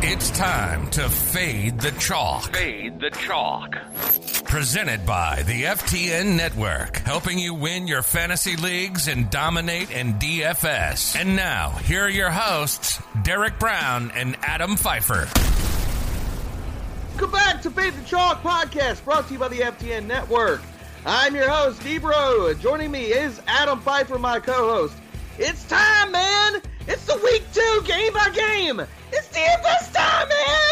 It's time to fade the chalk. Fade the chalk. Presented by the FTN Network, helping you win your fantasy leagues and dominate in DFS. And now, here are your hosts, Derek Brown and Adam Pfeiffer. Welcome back to Fade the Chalk podcast, brought to you by the FTN Network. I'm your host, D-Bro. Joining me is Adam Pfeiffer, my co-host. It's time, man! It's the week 2, game by game! It's DFS time,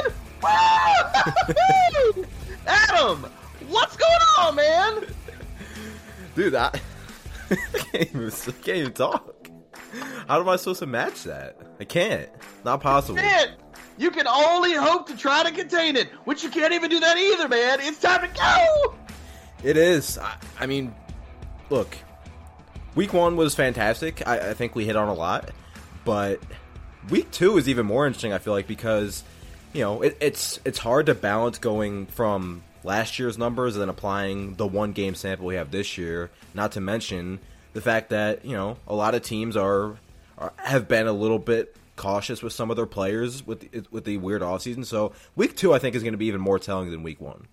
man! Woo! Adam, what's going on, man? Dude, I can't even talk. How am I supposed to match that? I can't. Not possible. Man, you can only hope to try to contain it, which you can't even do that either, man. It's time to go! It is. I mean, look, week 1 was fantastic. I think we hit on a lot. But week 2 is even more interesting, I feel like, because, you know, it's hard to balance going from last year's numbers and then applying the one game sample we have this year, not to mention the fact that, you know, a lot of teams have been a little bit cautious with some of their players with the weird offseason. So week 2, I think, is going to be even more telling than week 1.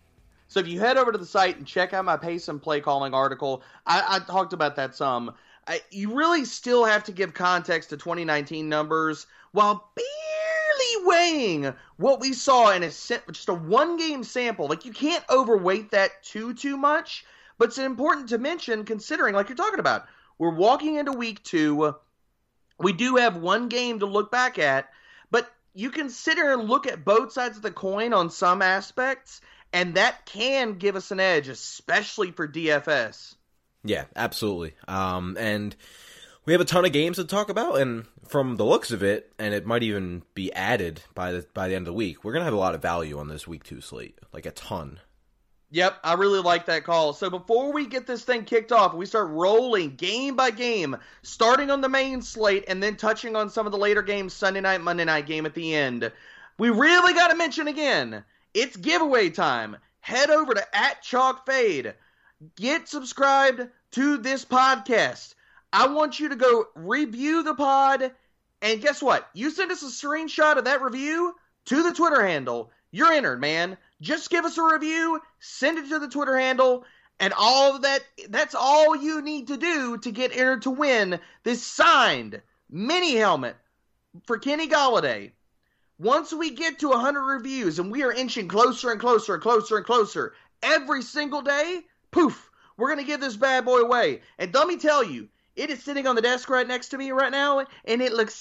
So if you head over to the site and check out my pace and play calling article, I talked about that some. You really still have to give context to 2019 numbers while barely weighing what we saw in just a one-game sample. Like, you can't overweight that too much, but it's important to mention considering, like you're talking about, we're walking into week 2. We do have one game to look back at, but you consider and look at both sides of the coin on some aspects, and that can give us an edge, especially for DFS. Yeah, absolutely. And we have a ton of games to talk about, and from the looks of it, and it might even be added by the end of the week, we're going to have a lot of value on this week 2 slate, like a ton. Yep, I really like that call. So before we get this thing kicked off, we start rolling game by game, starting on the main slate and then touching on some of the later games, Sunday night, Monday night game at the end. We really got to mention again, it's giveaway time. Head over to @ChalkFade. Get subscribed to this podcast. I want you to go review the pod, and guess what? You send us a screenshot of that review to the Twitter handle. You're entered, man. Just give us a review, send it to the Twitter handle, and all of that, that's all you need to do to get entered to win this signed mini helmet for Kenny Golladay. Once we get to 100 reviews, and we are inching closer and closer and closer and closer every single day, poof, we're going to give this bad boy away. And let me tell you, it is sitting on the desk right next to me right now, and it looks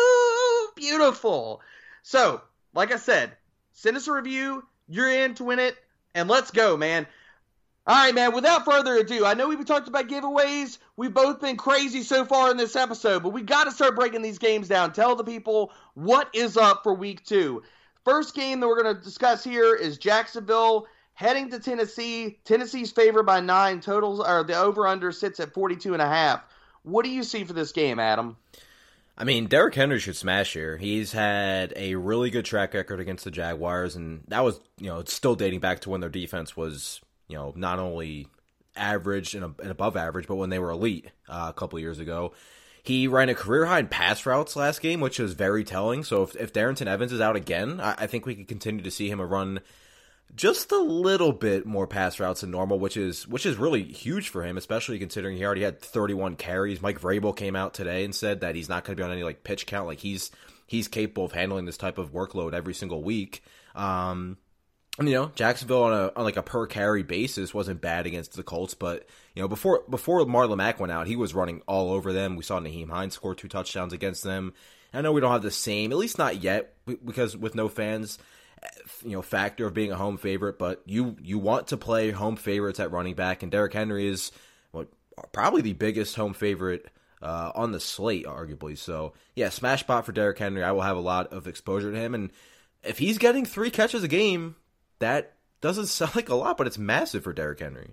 so beautiful. So, like I said, send us a review, you're in to win it, and let's go, man. All right, man, without further ado, I know we've talked about giveaways. We've both been crazy so far in this episode, but we got to start breaking these games down. Tell the people what is up for week 2. First game that we're going to discuss here is Jacksonville heading to Tennessee. Tennessee's favored by 9. Totals, or the over-under sits at 42.5. What do you see for this game, Adam? I mean, Derrick Henry should smash here. He's had a really good track record against the Jaguars, and that was, you know, it's still dating back to when their defense was, you know, not only average and above average, but when they were elite a couple years ago. He ran a career high in pass routes last game, which is very telling. So if Darrington Evans is out again, I think we could continue to see him run just a little bit more pass routes than normal, which is really huge for him, especially considering he already had 31 carries. Mike Vrabel came out today and said that he's not going to be on any like pitch count. Like he's capable of handling this type of workload every single week. And, you know, Jacksonville on like a per carry basis wasn't bad against the Colts, but you know, before Marlon Mack went out, he was running all over them. We saw Nyheim Hines score 2 touchdowns against them. I know we don't have the same, at least not yet, because with no fans, you know, factor of being a home favorite, but you want to play home favorites at running back, and Derrick Henry is probably the biggest home favorite on the slate, arguably. So yeah, smash spot for Derrick Henry. I will have a lot of exposure to him, and if he's getting 3 catches a game, that doesn't sound like a lot, but it's massive for Derrick Henry.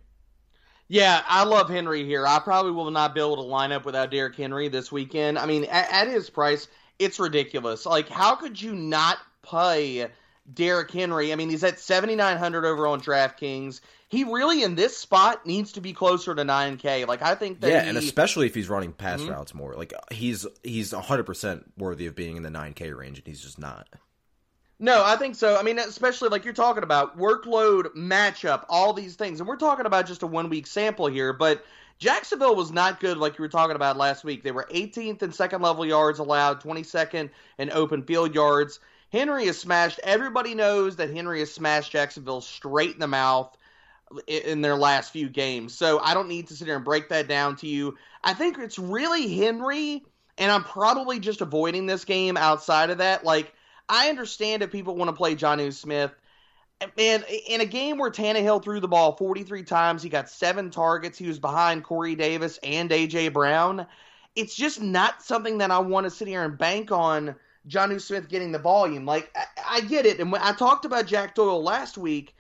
Yeah, I love Henry here. I probably will not be able to line up without Derrick Henry this weekend. I mean, at his price, it's ridiculous. Like, how could you not play Derrick Henry? I mean, he's at 7,900 over on DraftKings. He really, in this spot, needs to be closer to 9K. Like, I think that and especially if he's running pass routes more. Like, he's 100% worthy of being in the 9K range, and he's just not. No, I think so. I mean, especially like you're talking about workload, matchup, all these things. And we're talking about just a 1-week sample here, but Jacksonville was not good like you were talking about last week. They were 18th in second level yards allowed, 22nd in open field yards. Henry has smashed. Everybody knows that Henry has smashed Jacksonville straight in the mouth in their last few games. So I don't need to sit here and break that down to you. I think it's really Henry, and I'm probably just avoiding this game outside of that. Like, I understand if people want to play Jonnu Smith. Man, in a game where Tannehill threw the ball 43 times, he got 7 targets, he was behind Corey Davis and A.J. Brown. It's just not something that I want to sit here and bank on Jonnu Smith getting the volume. Like, I get it. And when I talked about Jack Doyle last week,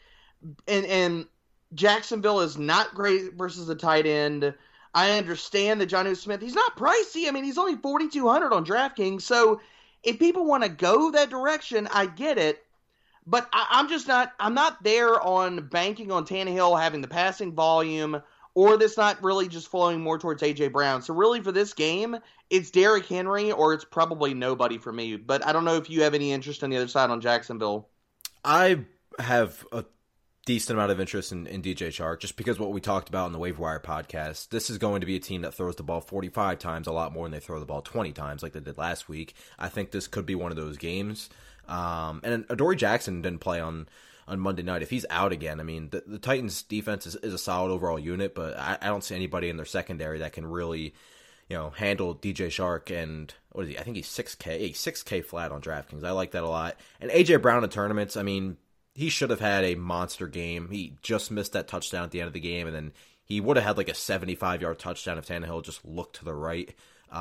and Jacksonville is not great versus the tight end. I understand that Jonnu Smith, he's not pricey. I mean, he's only $4,200 on DraftKings. So if people want to go that direction, I get it. But I'm not there on banking on Tannehill having the passing volume, or this not really just flowing more towards A.J. Brown. So really for this game, it's Derrick Henry, or it's probably nobody for me. But I don't know if you have any interest on the other side on Jacksonville. I have a decent amount of interest in DJ Chark, just because what we talked about in the Waiver Wire podcast. This is going to be a team that throws the ball 45 times, a lot more than they throw the ball 20 times like they did last week. I think this could be one of those games. And Adoree Jackson didn't play on Monday night. If he's out again, I mean, the Titans defense is a solid overall unit, but I don't see anybody in their secondary that can really, handle DJ Chark. And what is he? I think he's 6K. He's 6K flat on DraftKings. I like that a lot. And AJ Brown in tournaments, I mean, he should have had a monster game. He just missed that touchdown at the end of the game, and then he would have had like a 75-yard touchdown if Tannehill just looked to the right.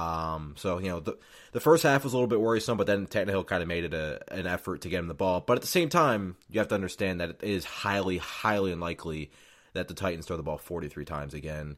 So the first half was a little bit worrisome, but then Tannehill kind of made it an effort to get him the ball. But at the same time, you have to understand that it is highly, highly unlikely that the Titans throw the ball 43 times again.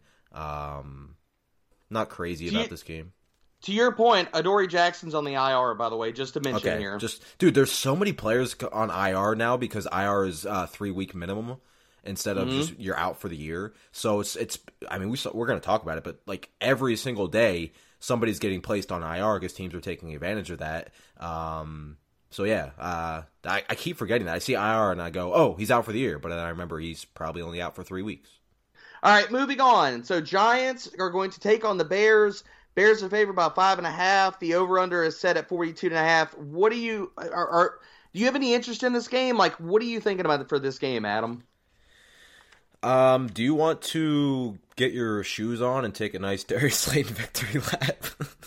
Not crazy about this game. To your point, Adoree Jackson's on the IR, by the way, just to mention here. Dude, there's so many players on IR now because IR is 3-week minimum instead of just you're out for the year. So it's I mean, we're going to talk about it, but like every single day somebody's getting placed on IR because teams are taking advantage of that. So yeah, I keep forgetting that. I see IR and I go, oh, he's out for the year, but then I remember he's probably only out for 3 weeks. All right, moving on. So Giants are going to take on the Bears. Bears are favored by 5.5. The over/under is set at 42.5. What do you do? You have any interest in this game? Like, what are you thinking about for this game, Adam? Do you want to get your shoes on and take a nice Darius Slayton victory lap?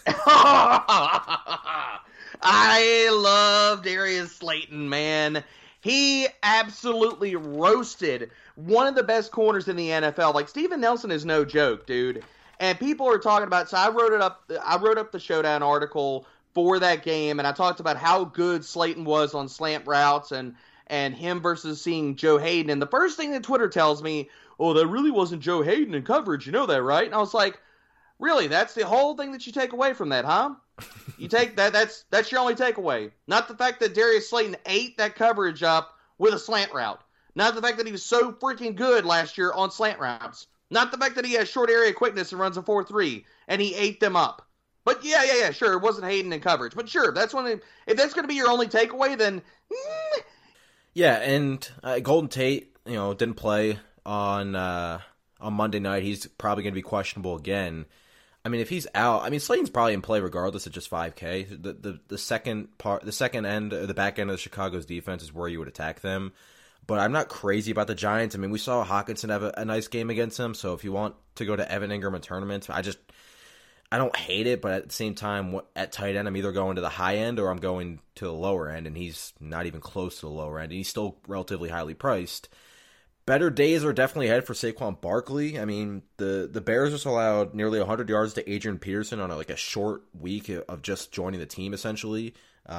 I love Darius Slayton, man. He absolutely roasted one of the best corners in the NFL. Like, Steven Nelson is no joke, dude. And people are talking about, so I wrote up the Showdown article for that game, and I talked about how good Slayton was on slant routes and him versus seeing Joe Hayden. And the first thing that Twitter tells me, oh, that really wasn't Joe Hayden in coverage. You know that, right? And I was like, really? That's the whole thing that you take away from that, huh? You take that's your only takeaway. Not the fact that Darius Slayton ate that coverage up with a slant route. Not the fact that he was so freaking good last year on slant routes. Not the fact that he has short area quickness and runs a 4.3 and he ate them up. But yeah, sure, it wasn't Hayden in coverage. But sure, if that's going to be your only takeaway, then yeah. And Golden Tate, didn't play on Monday night. He's probably going to be questionable again. I mean, if he's out, I mean, Slayton's probably in play regardless of just 5K. The second end, or the back end of Chicago's defense is where you would attack them. But I'm not crazy about the Giants. I mean, we saw Hockenson have a nice game against them. So if you want to go to Evan Ingram in tournaments, I don't hate it. But at the same time, at tight end, I'm either going to the high end or I'm going to the lower end. And he's not even close to the lower end. And he's still relatively highly priced. Better days are definitely ahead for Saquon Barkley. I mean, the Bears just allowed nearly 100 yards to Adrian Peterson on a short week of just joining the team, essentially.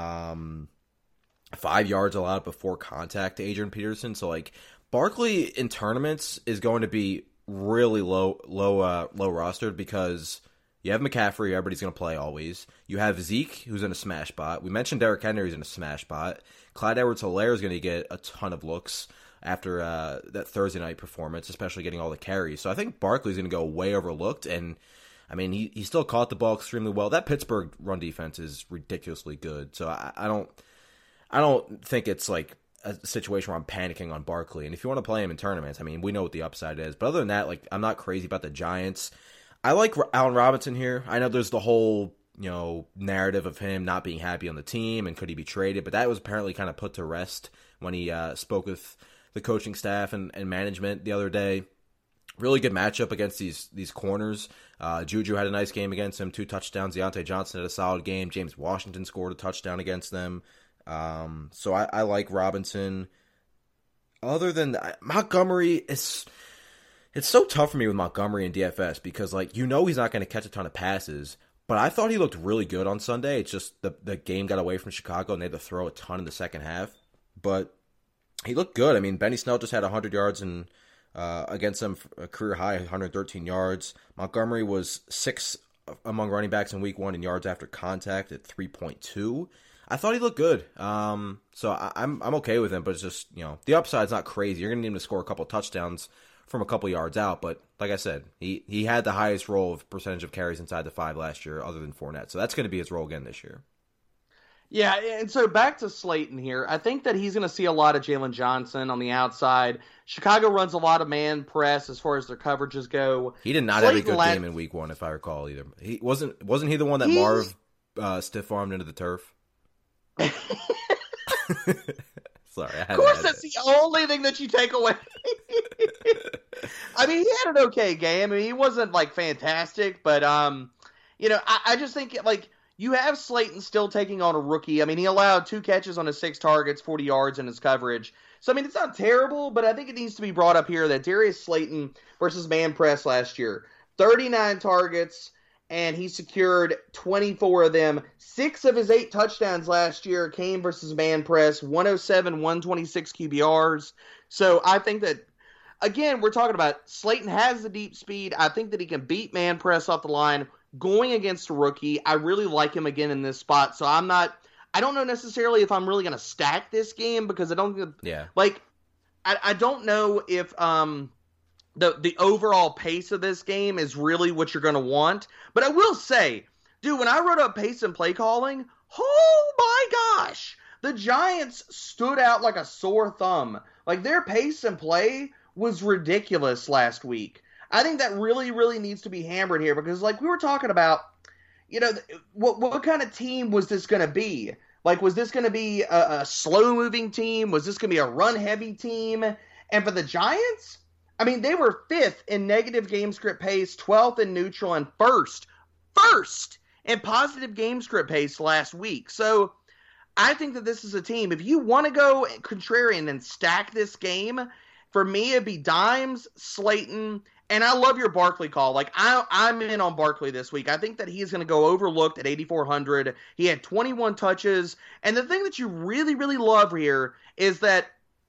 5 yards allowed before contact to Adrian Peterson. So, Barkley in tournaments is going to be really low rostered because you have McCaffrey, everybody's going to play always. You have Zeke, who's in a smash spot. We mentioned Derrick Henry, who's in a smash spot. Clyde Edwards-Helaire is going to get a ton of looks after that Thursday night performance, especially getting all the carries. So I think Barkley's going to go way overlooked, and I mean, he still caught the ball extremely well. That Pittsburgh run defense is ridiculously good, so I I don't think it's like a situation where I'm panicking on Barkley. And if you want to play him in tournaments, I mean, we know what the upside is. But other than that, like, I'm not crazy about the Giants. I like Allen Robinson here. I know there's the whole, narrative of him not being happy on the team and could he be traded, but that was apparently kind of put to rest when he spoke with the coaching staff and management the other day. Really good matchup against these corners. Juju had a nice game against him, 2 touchdowns. Deontay Johnson had a solid game. James Washington scored a touchdown against them. So I like Robinson. Other than that, Montgomery it's so tough for me with Montgomery and DFS because he's not going to catch a ton of passes. But I thought he looked really good on Sunday. It's just the game got away from Chicago and they had to throw a ton in the second half. But he looked good. I mean, Benny Snell just had 100 yards and against them, a career high, 113 yards. Montgomery was 6th among running backs in week 1 in yards after contact at 3.2. I thought he looked good. So I'm okay with him, but it's just, the upside's not crazy. You're going to need him to score a couple touchdowns from a couple yards out, but like I said, he had the highest role of percentage of carries inside the 5 last year other than Fournette. So that's going to be his role again this year. Yeah, and so back to Slayton here. I think that he's going to see a lot of Jalen Johnson on the outside. Chicago runs a lot of man press as far as their coverages go. He did not have a good game in week 1, if I recall either. He wasn't he the one that Marv stiff-armed into the turf? Sorry, of course, that's the only thing that you take away. I mean, he had an okay game. I mean, he wasn't fantastic, but I just think you have Slayton still taking on a rookie. I mean, he allowed 2 catches on his 6 targets, 40 yards in his coverage. So I mean, it's not terrible, but I think it needs to be brought up here that Darius Slayton versus man press last year, 39 targets. And he secured 24 of them. 6 of his 8 touchdowns last year came versus man press, 107, 126 QBRs. So I think that, again, we're talking about Slayton has the deep speed. I think that he can beat man press off the line going against a rookie. I really like him again in this spot. So I don't know necessarily if I'm really going to stack this game because I don't, I don't know if, the overall pace of this game is really what you're going to want. But I will say, dude, when I wrote up pace and play calling, oh my gosh, the Giants stood out like a sore thumb. Their pace and play was ridiculous last week. I think that really, really needs to be hammered here because we were talking about, what kind of team was this going to be? Was this going to be a slow-moving team? Was this going to be a run-heavy team? And for the Giants, I mean, they were 5th in negative game script pace, 12th in neutral, and first in positive game script pace last week. So I think that this is a team. If you want to go contrarian and stack this game, for me, it'd be Dimes, Slayton, and I love your Barkley call. I'm in on Barkley this week. I think that he's going to go overlooked at 8,400. He had 21 touches. And the thing that you really, really love here is that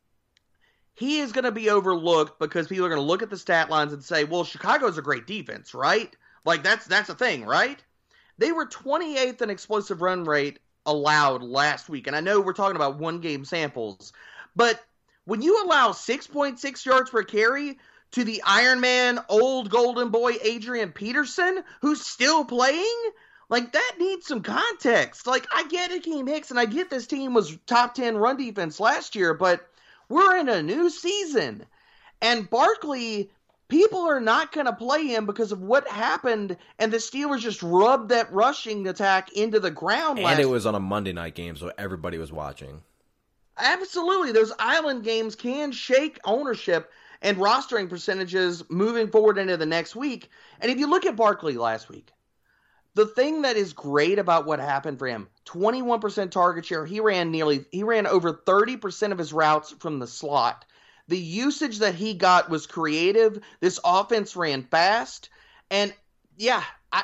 he is going to be overlooked because people are going to look at the stat lines and say, well, Chicago's a great defense, right? That's a thing, right? They were 28th in explosive run rate allowed last week. And I know we're talking about 1-game samples. But when you allow 6.6 yards per carry to the Iron Man, old golden boy Adrian Peterson, who's still playing, that needs some context. I get Akeem Hicks, and I get this team was top 10 run defense last year, but we're in a new season, and Barkley, people are not going to play him because of what happened, and the Steelers just rubbed that rushing attack into the ground. And it was on a Monday night game, so everybody was watching. Absolutely. Those island games can shake ownership and rostering percentages moving forward into the next week. And if you look at Barkley last week, the thing that is great about what happened for him, 21% target share. He ran over 30% of his routes from the slot. The usage that he got was creative. This offense ran fast. And yeah,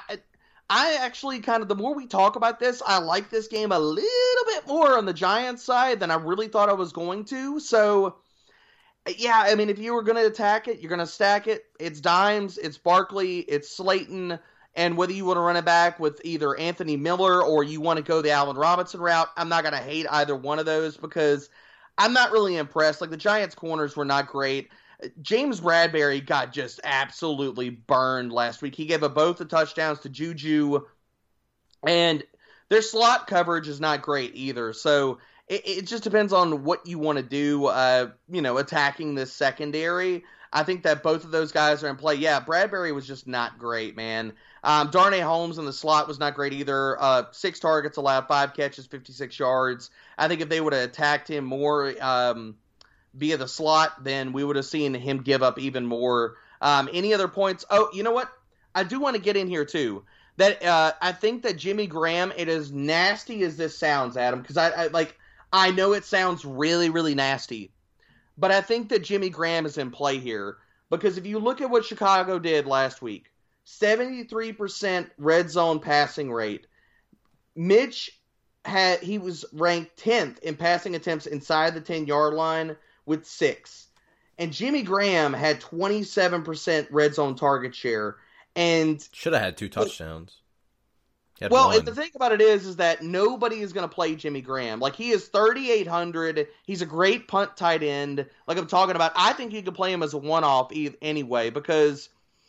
I actually the more we talk about this, I like this game a little bit more on the Giants side than I really thought I was going to. So yeah, I mean, if you were going to attack it, you're going to stack it. It's Dimes, it's Barkley, it's Slayton. And whether you want to run it back with either Anthony Miller or you want to go the Allen Robinson route, I'm not going to hate either one of those because I'm not really impressed. The Giants' corners were not great. James Bradbury got just absolutely burned last week. He gave up both the touchdowns to Juju. And Their slot coverage is not great either. So it just depends on what you want to do, attacking this secondary. I think that both of those guys are in play. Yeah, Bradbury was just not great, man. Darnay Holmes in the slot was not great either. 6 targets allowed, 5 catches, 56 yards. I think if they would have attacked him more via the slot, then we would have seen him give up even more. Any other points? Oh, you know what? I do want to get in here, too. That I think that Jimmy Graham, it as nasty as this sounds, Adam, because I know it sounds really, really nasty. But I think that Jimmy Graham is in play here. Because if you look at what Chicago did last week, 73% red zone passing rate. Mitch he was ranked 10th in passing attempts inside the 10-yard line with 6. And Jimmy Graham had 27% red zone target share. And should have had 2 touchdowns. Well, the thing about it is that nobody is going to play Jimmy Graham. Like, he is 3,800. He's a great punt tight end. Like I'm talking about, I think you could play him as a one-off anyway, because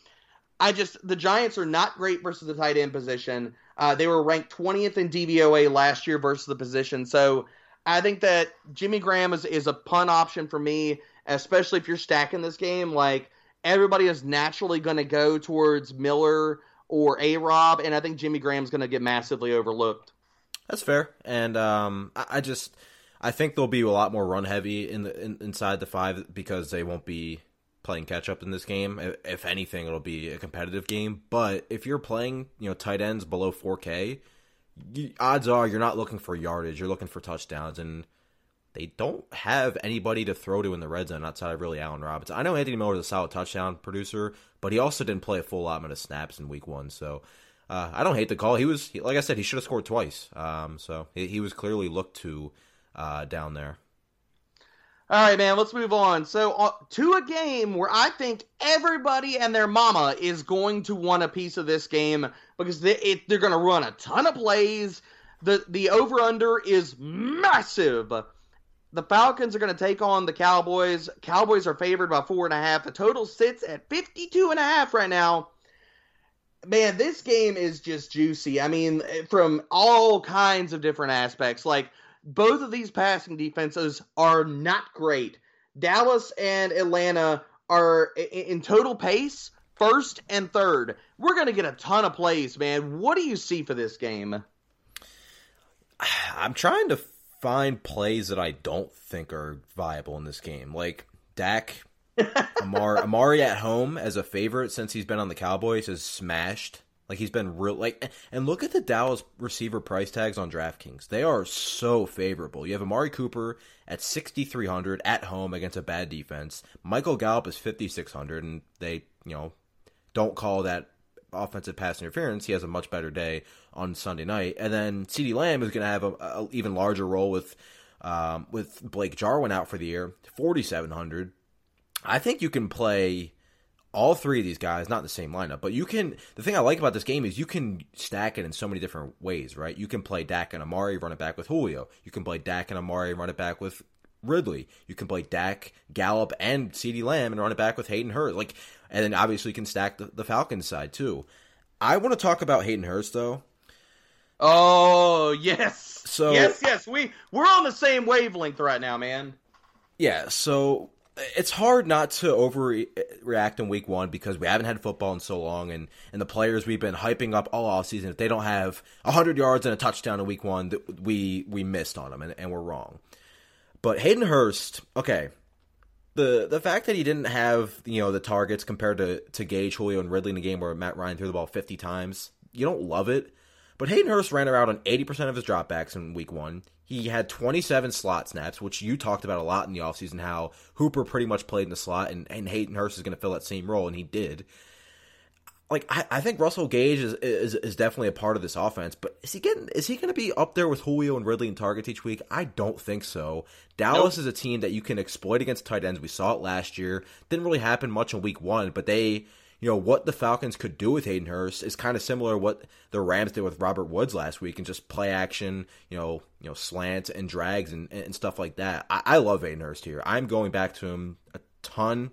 the Giants are not great versus the tight end position. They were ranked 20th in DVOA last year versus the position. So I think that Jimmy Graham is a punt option for me, especially if you're stacking this game. Like, everybody is naturally going to go towards Miller or A-Rob, and I think Jimmy Graham's going to get massively overlooked. That's fair, and I think there'll be a lot more run heavy inside the 5 because they won't be playing catch up in this game. If anything, it'll be a competitive game. But if you're playing, tight ends below 4K, odds are you're not looking for yardage. You're looking for touchdowns, and they don't have anybody to throw to in the red zone outside of really Allen Robinson. I know Anthony Miller is a solid touchdown producer, but he also didn't play a full allotment of snaps in week 1. So I don't hate the call. Like I said, he should have scored twice. So he was clearly looked to down there. All right, man, let's move on. So to a game where I think everybody and their mama is going to want a piece of this game because they're going to run a ton of plays. The over-under is massive. The Falcons are going to take on the Cowboys. Cowboys are favored by 4.5. The total sits at 52.5 right now. Man, this game is just juicy. I mean, from all kinds of different aspects. Like, both of these passing defenses are not great. Dallas and Atlanta are in total pace, 1st and 3rd. We're going to get a ton of plays, man. What do you see for this game? I'm trying to find plays that I don't think are viable in this game. Like Dak, Amari at home as a favorite since he's been on the Cowboys has smashed. Like, he's been real, and look at the Dallas receiver price tags on DraftKings. They are so favorable. You have Amari Cooper at 6,300 at home against a bad defense. Michael Gallup is 5,600, and they, don't call that offensive pass interference. He has a much better day on Sunday night. And then CeeDee Lamb is going to have a even larger role with Blake Jarwin out for the year, 4,700. I think you can play all 3 of these guys, not in the same lineup, but the thing I like about this game is you can stack it in so many different ways, right? You can play Dak and Amari, run it back with Julio. You can play Dak and Amari, run it back with Ridley. You can play Dak, Gallup, and CeeDee Lamb and run it back with Hayden Hurst. And then obviously you can stack the Falcons side too. I want to talk about Hayden Hurst though. Oh, yes. So yes. We're on the same wavelength right now, man. Yeah, so it's hard not to overreact in week 1 because we haven't had football in so long, and the players we've been hyping up all offseason, if they don't have 100 yards and a touchdown in week 1, we missed on them, and we're wrong. But Hayden Hurst, okay, the fact that he didn't have the targets compared to Gage, Julio, and Ridley in the game where Matt Ryan threw the ball 50 times, you don't love it. But Hayden Hurst ran around on 80% of his dropbacks in week 1. He had 27 slot snaps, which you talked about a lot in the offseason, how Hooper pretty much played in the slot, and Hayden Hurst is going to fill that same role, and he did. I think Russell Gage is definitely a part of this offense, but is he going to be up there with Julio and Ridley in targets each week? I don't think so. Dallas is a team that you can exploit against tight ends. We saw it last year. Didn't really happen much in week 1, but they... what the Falcons could do with Hayden Hurst is kind of similar to what the Rams did with Robert Woods last week, and just play action, slants and drags and stuff like that. I love Hayden Hurst here. I'm going back to him a ton.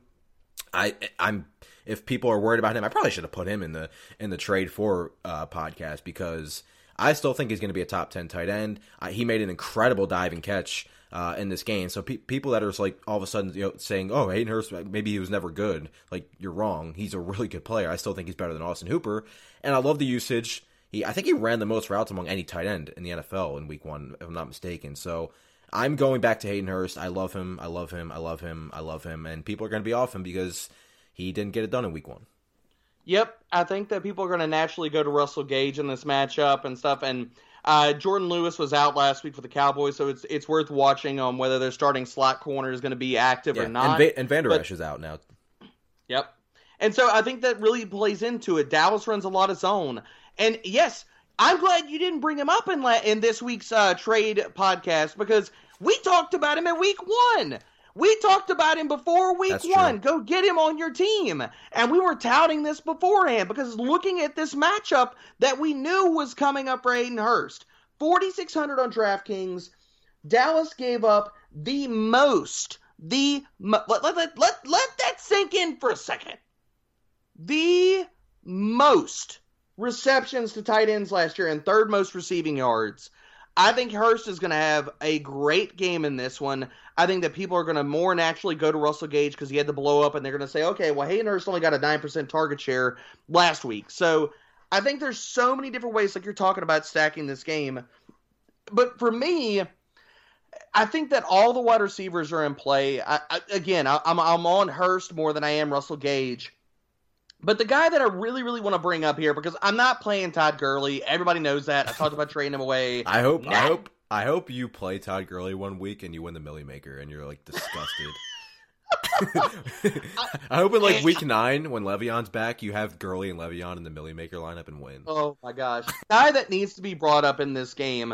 If people are worried about him, I probably should have put him in the trade for podcast because I still think he's going to be a top 10 tight end. He made an incredible diving catch in this game. So people that are like all of a sudden saying, "Oh, Hayden Hurst, maybe he was never good," like, you're wrong. He's a really good player. I still think he's better than Austin Hooper, and I love the usage. I think he ran the most routes among any tight end in the NFL in Week 1, if I'm not mistaken. So I'm going back to Hayden Hurst. I love him. I love him. I love him. I love him. And people are going to be off him because he didn't get it done in Week 1. Yep, I think that people are going to naturally go to Russell Gage in this matchup and stuff. And Jordan Lewis was out last week for the Cowboys, so it's worth watching on whether their starting slot corner is going to be active or not. And Van Der Esch is out now. Yep. And so I think that really plays into it. Dallas runs a lot of zone. And yes, I'm glad you didn't bring him up in this week's trade podcast, because we talked about him in Week 1. We talked about him before Week 1. Go get him on your team. And we were touting this beforehand because looking at this matchup that we knew was coming up for Hayden Hurst. 4,600 on DraftKings. Dallas gave up the most. Let that sink in for a second. The most receptions to tight ends last year and third most receiving yards. I think Hurst is going to have a great game in this one. I think that people are going to more naturally go to Russell Gage because he had to blow up, and they're going to say, okay, well, Hayden Hurst only got a 9% target share last week. So I think there's so many different ways, like you're talking about, stacking this game. But for me, I think that all the wide receivers are in play. I'm on Hurst more than I am Russell Gage. But the guy that I really, really want to bring up here, because I'm not playing Todd Gurley. Everybody knows that. I talked about trading him away. I hope you play Todd Gurley one week and you win the Millie Maker and you're like disgusted. I hope in like Week 9 when Le'Veon's back, you have Gurley and Le'Veon in the Millie Maker lineup and win. Oh my gosh. The guy that needs to be brought up in this game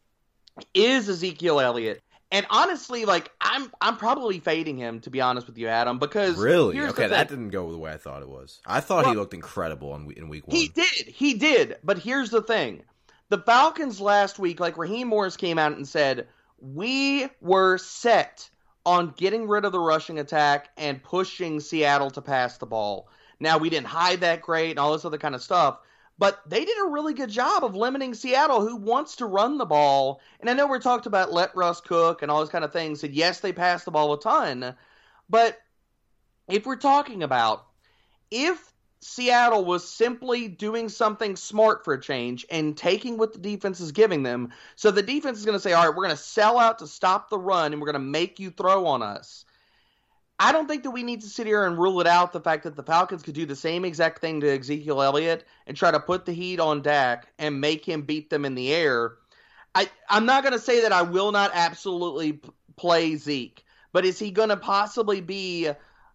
is Ezekiel Elliott. And honestly, like, I'm probably fading him, to be honest with you, Adam, because really, okay, that didn't go the way I thought it was. I thought he looked incredible in Week 1. He did. But here's the thing: the Falcons last week, like Raheem Morris came out and said, we were set on getting rid of the rushing attack and pushing Seattle to pass the ball. Now, we didn't hide that great and all this other kind of stuff. But they did a really good job of limiting Seattle, who wants to run the ball. And I know we're talked about let Russ cook and all those kind of things. And yes, they pass the ball a ton. But if we're talking about if Seattle was simply doing something smart for a change and taking what the defense is giving them, so the defense is going to say, all right, we're going to sell out to stop the run and we're going to make you throw on us. I don't think that we need to sit here and rule it out, the fact that the Falcons could do the same exact thing to Ezekiel Elliott and try to put the heat on Dak and make him beat them in the air. I'm not going to say that I will not absolutely play Zeke, but is he going to possibly be,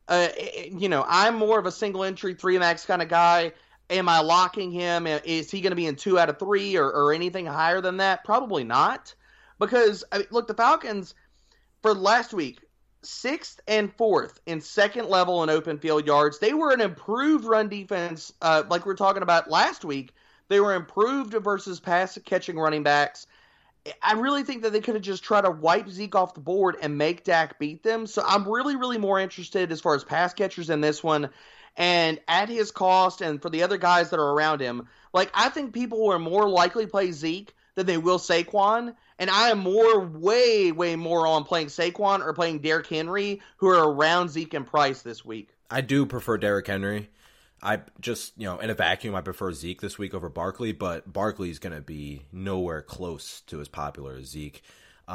I'm more of a single entry 3-max kind of guy. Am I locking him? Is he going to be in 2 out of 3 or anything higher than that? Probably not. Because, look, the Falcons, for last week, 6th and 4th in second level in open field yards. They were an improved run defense, like we were talking about last week. They were improved versus pass catching running backs. I really think that they could have just tried to wipe Zeke off the board and make Dak beat them. So I'm really, really more interested as far as pass catchers in this one. And at his cost and for the other guys that are around him, like, I think people will more likely play Zeke than they will Saquon. And I am way, way more on playing Saquon or playing Derrick Henry, who are around Zeke and Price this week. I do prefer Derrick Henry. I just, in a vacuum, I prefer Zeke this week over Barkley, but Barkley's going to be nowhere close to as popular as Zeke.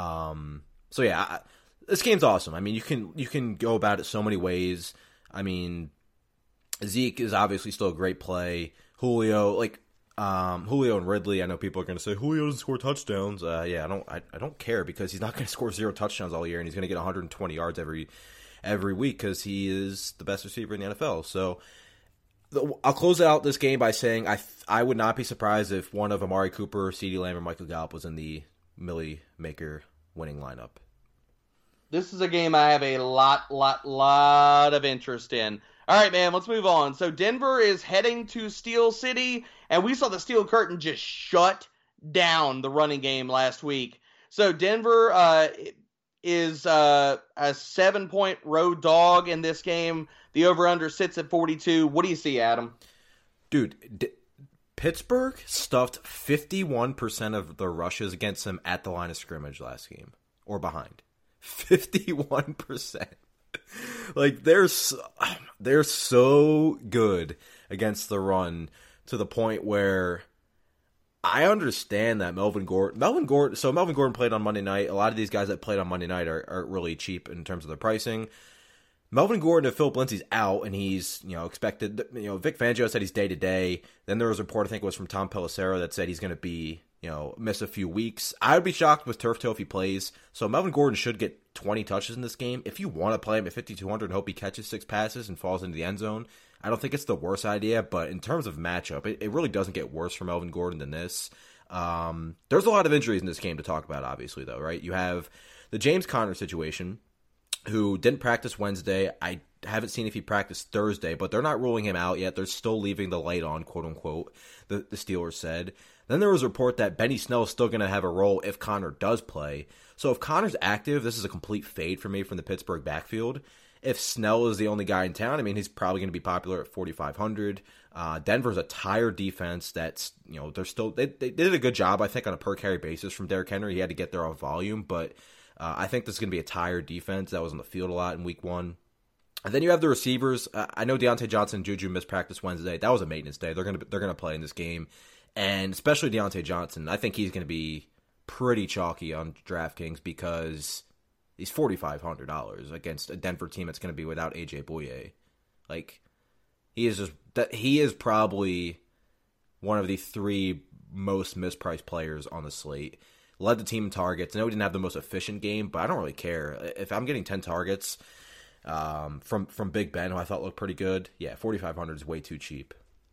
So yeah, this game's awesome. I mean, you can go about it so many ways. I mean, Zeke is obviously still a great play. Julio and Ridley, I know people are going to say Julio doesn't score touchdowns. I don't care, because he's not going to score 0 touchdowns all year, and he's going to get 120 yards every week because he is the best receiver in the NFL. So I'll close out this game by saying I would not be surprised if one of Amari Cooper, CeeDee Lamb, or Michael Gallup was in the Millie Maker winning lineup. This is a game I have a lot of interest in. All right, man, let's move on. So Denver is heading to Steel City, and we saw the Steel Curtain just shut down the running game last week. So Denver is a 7-point road dog in this game. The over-under sits at 42. What do you see, Adam? Dude, Pittsburgh stuffed 51% of the rushes against him at the line of scrimmage last game, or behind. 51%. Like, they're so good against the run to the point where I understand that Melvin Gordon played on Monday night. A lot of these guys that played on Monday night are really cheap in terms of their pricing. Melvin Gordon, if Philip Lindsay's out and he's, expected, Vic Fangio said he's day to day. Then there was a report, I think it was from Tom Pelissero, that said he's going to be, miss a few weeks. I would be shocked with turf toe if he plays. So Melvin Gordon should get 20 touches in this game. If you want to play him at 5,200 and hope he catches 6 passes and falls into the end zone, I don't think it's the worst idea. But in terms of matchup, it really doesn't get worse for Melvin Gordon than this. There's a lot of injuries in this game to talk about, obviously, though, right? You have the James Conner situation, who didn't practice Wednesday. I haven't seen if he practiced Thursday, but they're not ruling him out yet. They're still leaving the light on, quote unquote, the Steelers said. Then there was a report that Benny Snell is still going to have a role if Conner does play. So if Conner's active, this is a complete fade for me from the Pittsburgh backfield. If Snell is the only guy in town, he's probably going to be popular at 4,500. Denver's a tired defense that's, they did a good job, I think, on a per carry basis from Derrick Henry. He had to get there on volume, but I think this is going to be a tired defense that was on the field a lot in week 1. And then you have the receivers. I know Deontay Johnson and Juju missed practice Wednesday. That was a maintenance day. They're going to play in this game. And especially Deontay Johnson, I think he's going to be pretty chalky on DraftKings because he's $4,500 against a Denver team that's going to be without AJ Bouye. Like, he is probably one of the 3 most mispriced players on the slate. Led the team in targets. I know he didn't have the most efficient game, but I don't really care. If I'm getting 10 targets from Big Ben, who I thought looked pretty good, 4,500 is way too cheap.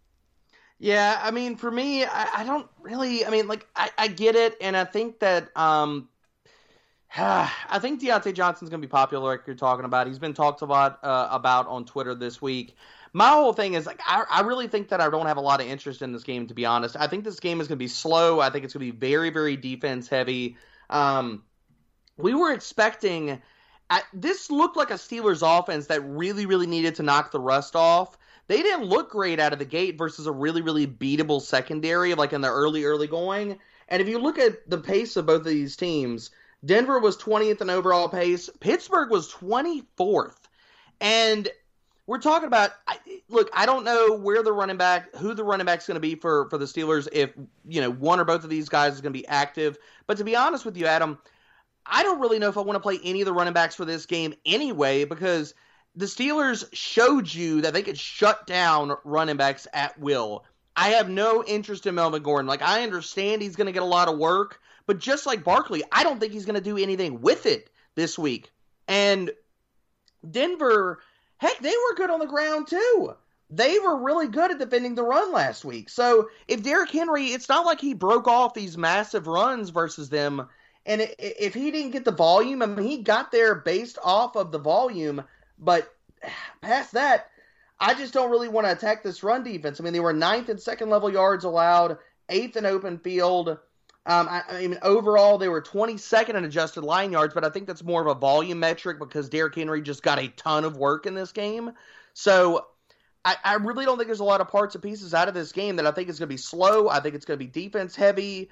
Yeah, for me, I don't really, I get it, and I think that, I think Deontay Johnson's going to be popular, like you're talking about. He's been talked a lot about on Twitter this week. My whole thing is, I really think that I don't have a lot of interest in this game, to be honest. I think this game is going to be slow. I think it's going to be very, very defense heavy. We were expecting, this looked like a Steelers offense that really, really needed to knock the rust off. They didn't look great out of the gate versus a really, really beatable secondary, in the early going. And if you look at the pace of both of these teams, Denver was 20th in overall pace. Pittsburgh was 24th. And we're talking about, I don't know who the running back's going to be for the Steelers if, one or both of these guys is going to be active. But to be honest with you, Adam, I don't really know if I want to play any of the running backs for this game anyway, because the Steelers showed you that they could shut down running backs at will. I have no interest in Melvin Gordon. I understand he's going to get a lot of work, but just like Barkley, I don't think he's going to do anything with it this week. And Denver, heck, they were good on the ground too. They were really good at defending the run last week. So if Derrick Henry, it's not like he broke off these massive runs versus them. And if he didn't get the volume, he got there based off of the volume. But past that, I just don't really want to attack this run defense. They were 9th in second level yards allowed, 8th in open field. Overall, they were 22nd in adjusted line yards, but I think that's more of a volume metric because Derrick Henry just got a ton of work in this game. So I really don't think there's a lot of parts and pieces out of this game that I think is going to be slow. I think it's going to be defense heavy.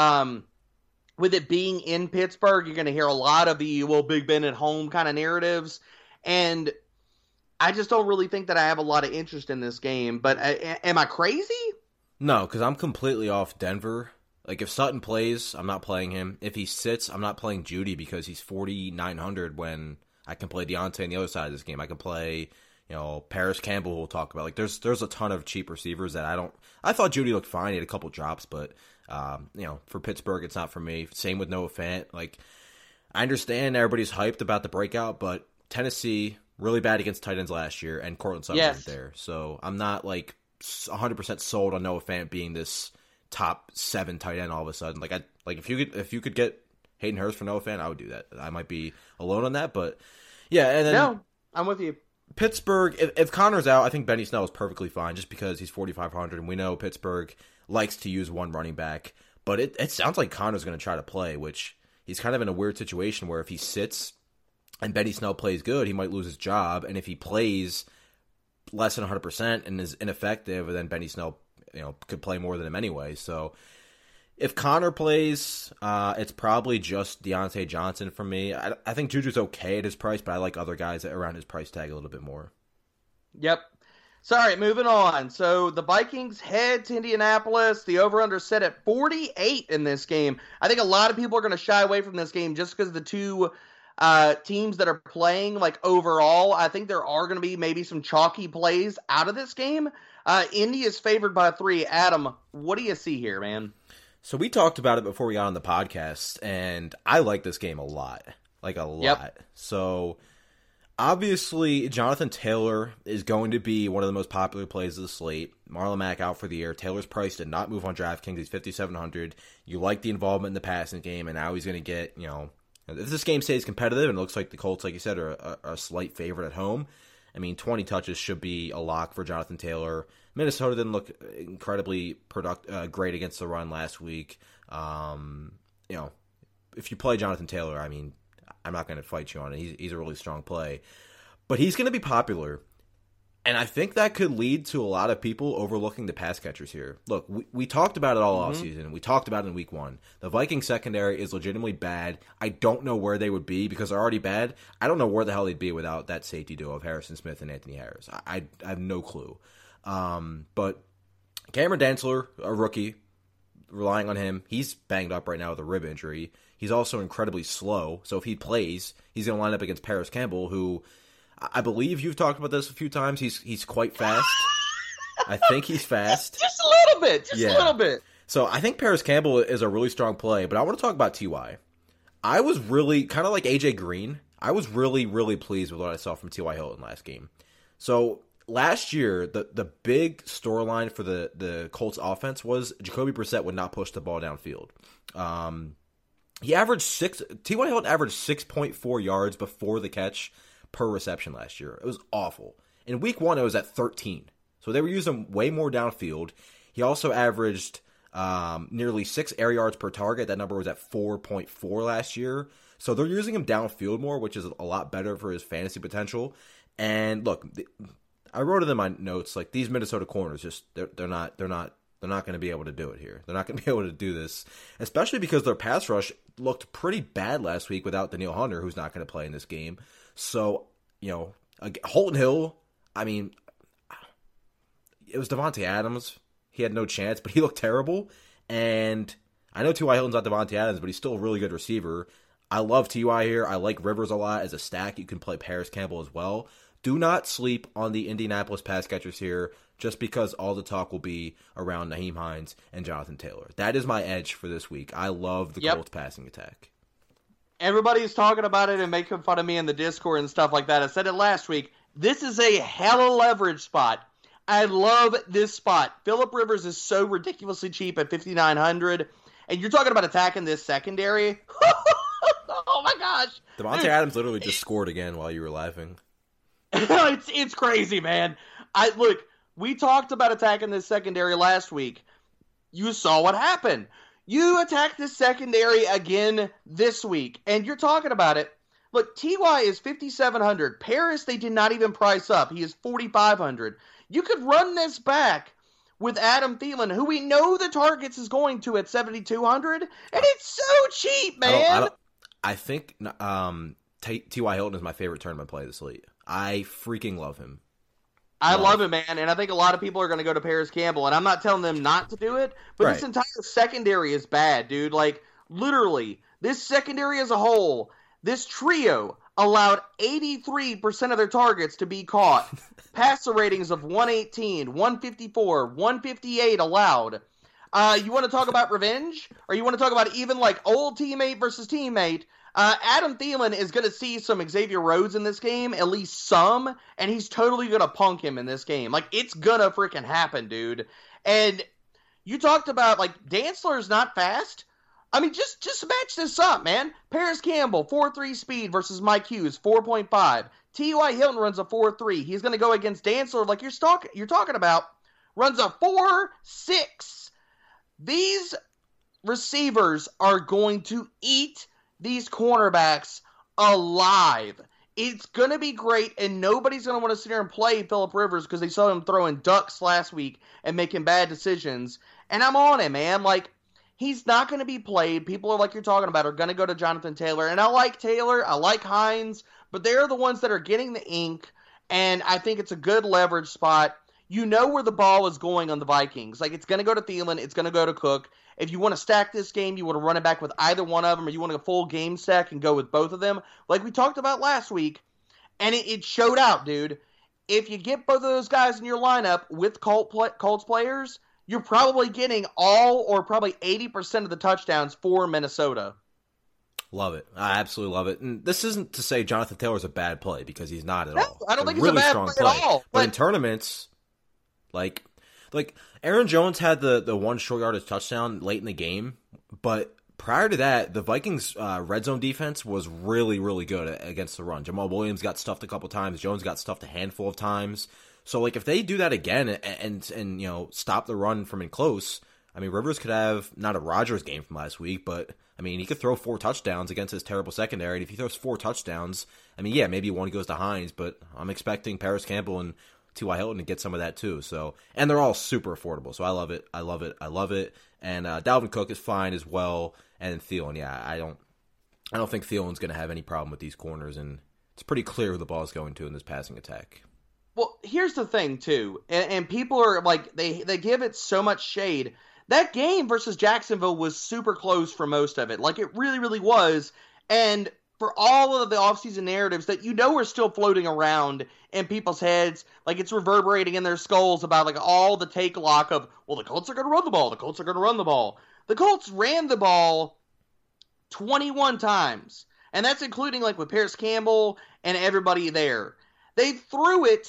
With it being in Pittsburgh, you're going to hear a lot of the, Big Ben at home kind of narratives. And I just don't really think that I have a lot of interest in this game. But am I crazy? No, because I'm completely off Denver. If Sutton plays, I'm not playing him. If he sits, I'm not playing Judy because he's 4,900 when I can play Deontay on the other side of this game. I can play, Paris Campbell we'll talk about. There's a ton of cheap receivers that I thought Judy looked fine. He had a couple drops, but, for Pittsburgh, it's not for me. Same with Noah Fant. I understand everybody's hyped about the breakout, but Tennessee, really bad against tight ends last year, and Cortland Sutton wasn't there. So I'm not 100% sold on Noah Fant being this top 7 tight end all of a sudden. If you could get Hayden Hurst for Noah Fant, I would do that. I might be alone on that, but yeah. And then no, I'm with you. Pittsburgh, if Connor's out, I think Benny Snell is perfectly fine just because he's 4,500, and we know Pittsburgh likes to use one running back. But it sounds like Connor's going to try to play, which he's kind of in a weird situation where if he sits and Benny Snell plays good, he might lose his job. And if he plays less than 100% and is ineffective, then Benny Snell could play more than him anyway. So if Connor plays, it's probably just Deontay Johnson for me. I think Juju's okay at his price, but I like other guys around his price tag a little bit more. Yep. Sorry, moving on. So the Vikings head to Indianapolis. The over-under set at 48 in this game. I think a lot of people are going to shy away from this game just because the two teams that are playing, like, overall, I think there are going to be maybe some chalky plays out of this game. Indy is favored by 3. Adam, what do you see here, man? So we talked about it before we got on the podcast, and I like this game a lot. Like, a lot. Yep. So obviously, Jonathan Taylor is going to be one of the most popular plays of the slate. Marlon Mack out for the year. Taylor's price did not move on DraftKings. He's 5,700. You like the involvement in the passing game, and now he's going to get, if this game stays competitive, and it looks like the Colts, like you said, are a slight favorite at home, 20 touches should be a lock for Jonathan Taylor. Minnesota didn't look incredibly great against the run last week. If you play Jonathan Taylor, I'm not going to fight you on it. He's a really strong play. But he's going to be popular. And I think that could lead to a lot of people overlooking the pass catchers here. Look, we talked about it all offseason. We talked about it in week 1. The Vikings secondary is legitimately bad. I don't know where they would be because they're already bad. I don't know where the hell they'd be without that safety duo of Harrison Smith and Anthony Harris. I have no clue. But Cameron Dantzler, a rookie, relying on him. He's banged up right now with a rib injury. He's also incredibly slow. So if he plays, he's going to line up against Paris Campbell, who I believe you've talked about this a few times. He's quite fast. I think he's fast. Just a little bit. A little bit. So I think Paris Campbell is a really strong play, but I want to talk about T.Y. I was really, kind of like A.J. Green, I was really, really pleased with what I saw from T.Y. Hilton last game. So last year, the big storyline for the Colts offense was Jacoby Brissett would not push the ball downfield. T.Y. Hilton averaged 6.4 yards before the catch per reception last year. It was awful. In week 1, it was at 13. So they were using way more downfield. He also averaged nearly 6 air yards per target. That number was at 4.4 last year. So they're using him downfield more, which is a lot better for his fantasy potential. And look, I wrote it in my notes, like, these Minnesota corners, just they're not going to be able to do it here. They're not going to be able to do this, especially because their pass rush looked pretty bad last week without Danielle Hunter, who's not going to play in this game. So, Holton Hill, it was Devontae Adams. He had no chance, but he looked terrible. And I know T.Y. Hilton's not Devontae Adams, but he's still a really good receiver. I love T.Y. here. I like Rivers a lot as a stack. You can play Paris Campbell as well. Do not sleep on the Indianapolis pass catchers here just because all the talk will be around Nyheim Hines and Jonathan Taylor. That is my edge for this week. I love the Colts passing attack. Everybody's talking about it and making fun of me in the Discord and stuff like that. I said it last week. This is a hella leverage spot. I love this spot. Phillip Rivers is so ridiculously cheap at 5,900. And you're talking about attacking this secondary? Oh my gosh. Devontae Adams literally just scored again while you were laughing. It's crazy, man. Look, we talked about attacking this secondary last week. You saw what happened. You attack this secondary again this week, and you're talking about it. Look, T.Y. is 5,700. Paris, they did not even price up. He is 4,500. You could run this back with Adam Thielen, who we know the targets is going to at 7,200, and it's so cheap, man. I think T.Y. Hilton is my favorite tournament play this slate. I freaking love him. I love it, man, and I think a lot of people are going to go to Paris Campbell, and I'm not telling them not to do it, but This entire secondary is bad, dude. Like, literally, this secondary as a whole, this trio allowed 83% of their targets to be caught. Passer ratings of 118, 154, 158 allowed. You want to talk about revenge? Or you want to talk about even, like, old teammate versus teammate? Adam Thielen is going to see some Xavier Rhodes in this game, at least some, and he's totally going to punk him in this game. Like, it's going to freaking happen, dude. And you talked about, like, Dantzler's not fast. Just match this up, man. Paris Campbell, 4.3 speed versus Mike Hughes, 4.5. T.Y. Hilton runs a 4.3. He's going to go against Dantzler, like you're talking about, runs a 4.6. These receivers are going to eat these cornerbacks alive. It's going to be great, and nobody's going to want to sit here and play Phillip Rivers because they saw him throwing ducks last week and making bad decisions. And I'm on him, man. Like, he's not going to be played. People are like you're talking about are going to go to Jonathan Taylor. And I like Taylor. I like Hines. But they're the ones that are getting the ink, and I think it's a good leverage spot. You know where the ball is going on the Vikings. Like, it's going to go to Thielen. It's going to go to Cook. If you want to stack this game, you want to run it back with either one of them, or you want a full game stack and go with both of them, like we talked about last week, and it showed out, dude. If you get both of those guys in your lineup with Colts players, you're probably getting all or probably 80% of the touchdowns for Minnesota. Love it. I absolutely love it. And this isn't to say Jonathan Taylor's a bad play, because he's not at all. I don't think he's a bad play at all. But in tournaments, like Aaron Jones had the one short yardage touchdown late in the game, but prior to that, the Vikings' red zone defense was really, really good against the run. Jamal Williams got stuffed a couple times. Jones got stuffed a handful of times. So, like, if they do that again and you know, stop the run from in close, I mean, Rivers could have not a Rodgers game from last week, but I mean, he could throw 4 touchdowns against his terrible secondary. And if he throws 4 touchdowns, I mean, yeah, maybe one goes to Hines, but I'm expecting Paris Campbell and T.Y. Hilton to get some of that too. So, and they're all super affordable. So I love it. I love it. I love it. And Dalvin Cook is fine as well. And Thielen, yeah, I don't think Thielen's going to have any problem with these corners. And it's pretty clear who the ball is going to in this passing attack. Well, here's the thing too, and people are like they give it so much shade. That game versus Jacksonville was super close for most of it. Like, it really, really was. And for all of the offseason narratives that you know are still floating around in people's heads, like, it's reverberating in their skulls about, like, all the take lock of, well, the Colts are going to run the ball. The Colts are going to run the ball. The Colts ran the ball 21 times. And that's including, like, with Paris Campbell and everybody there. They threw it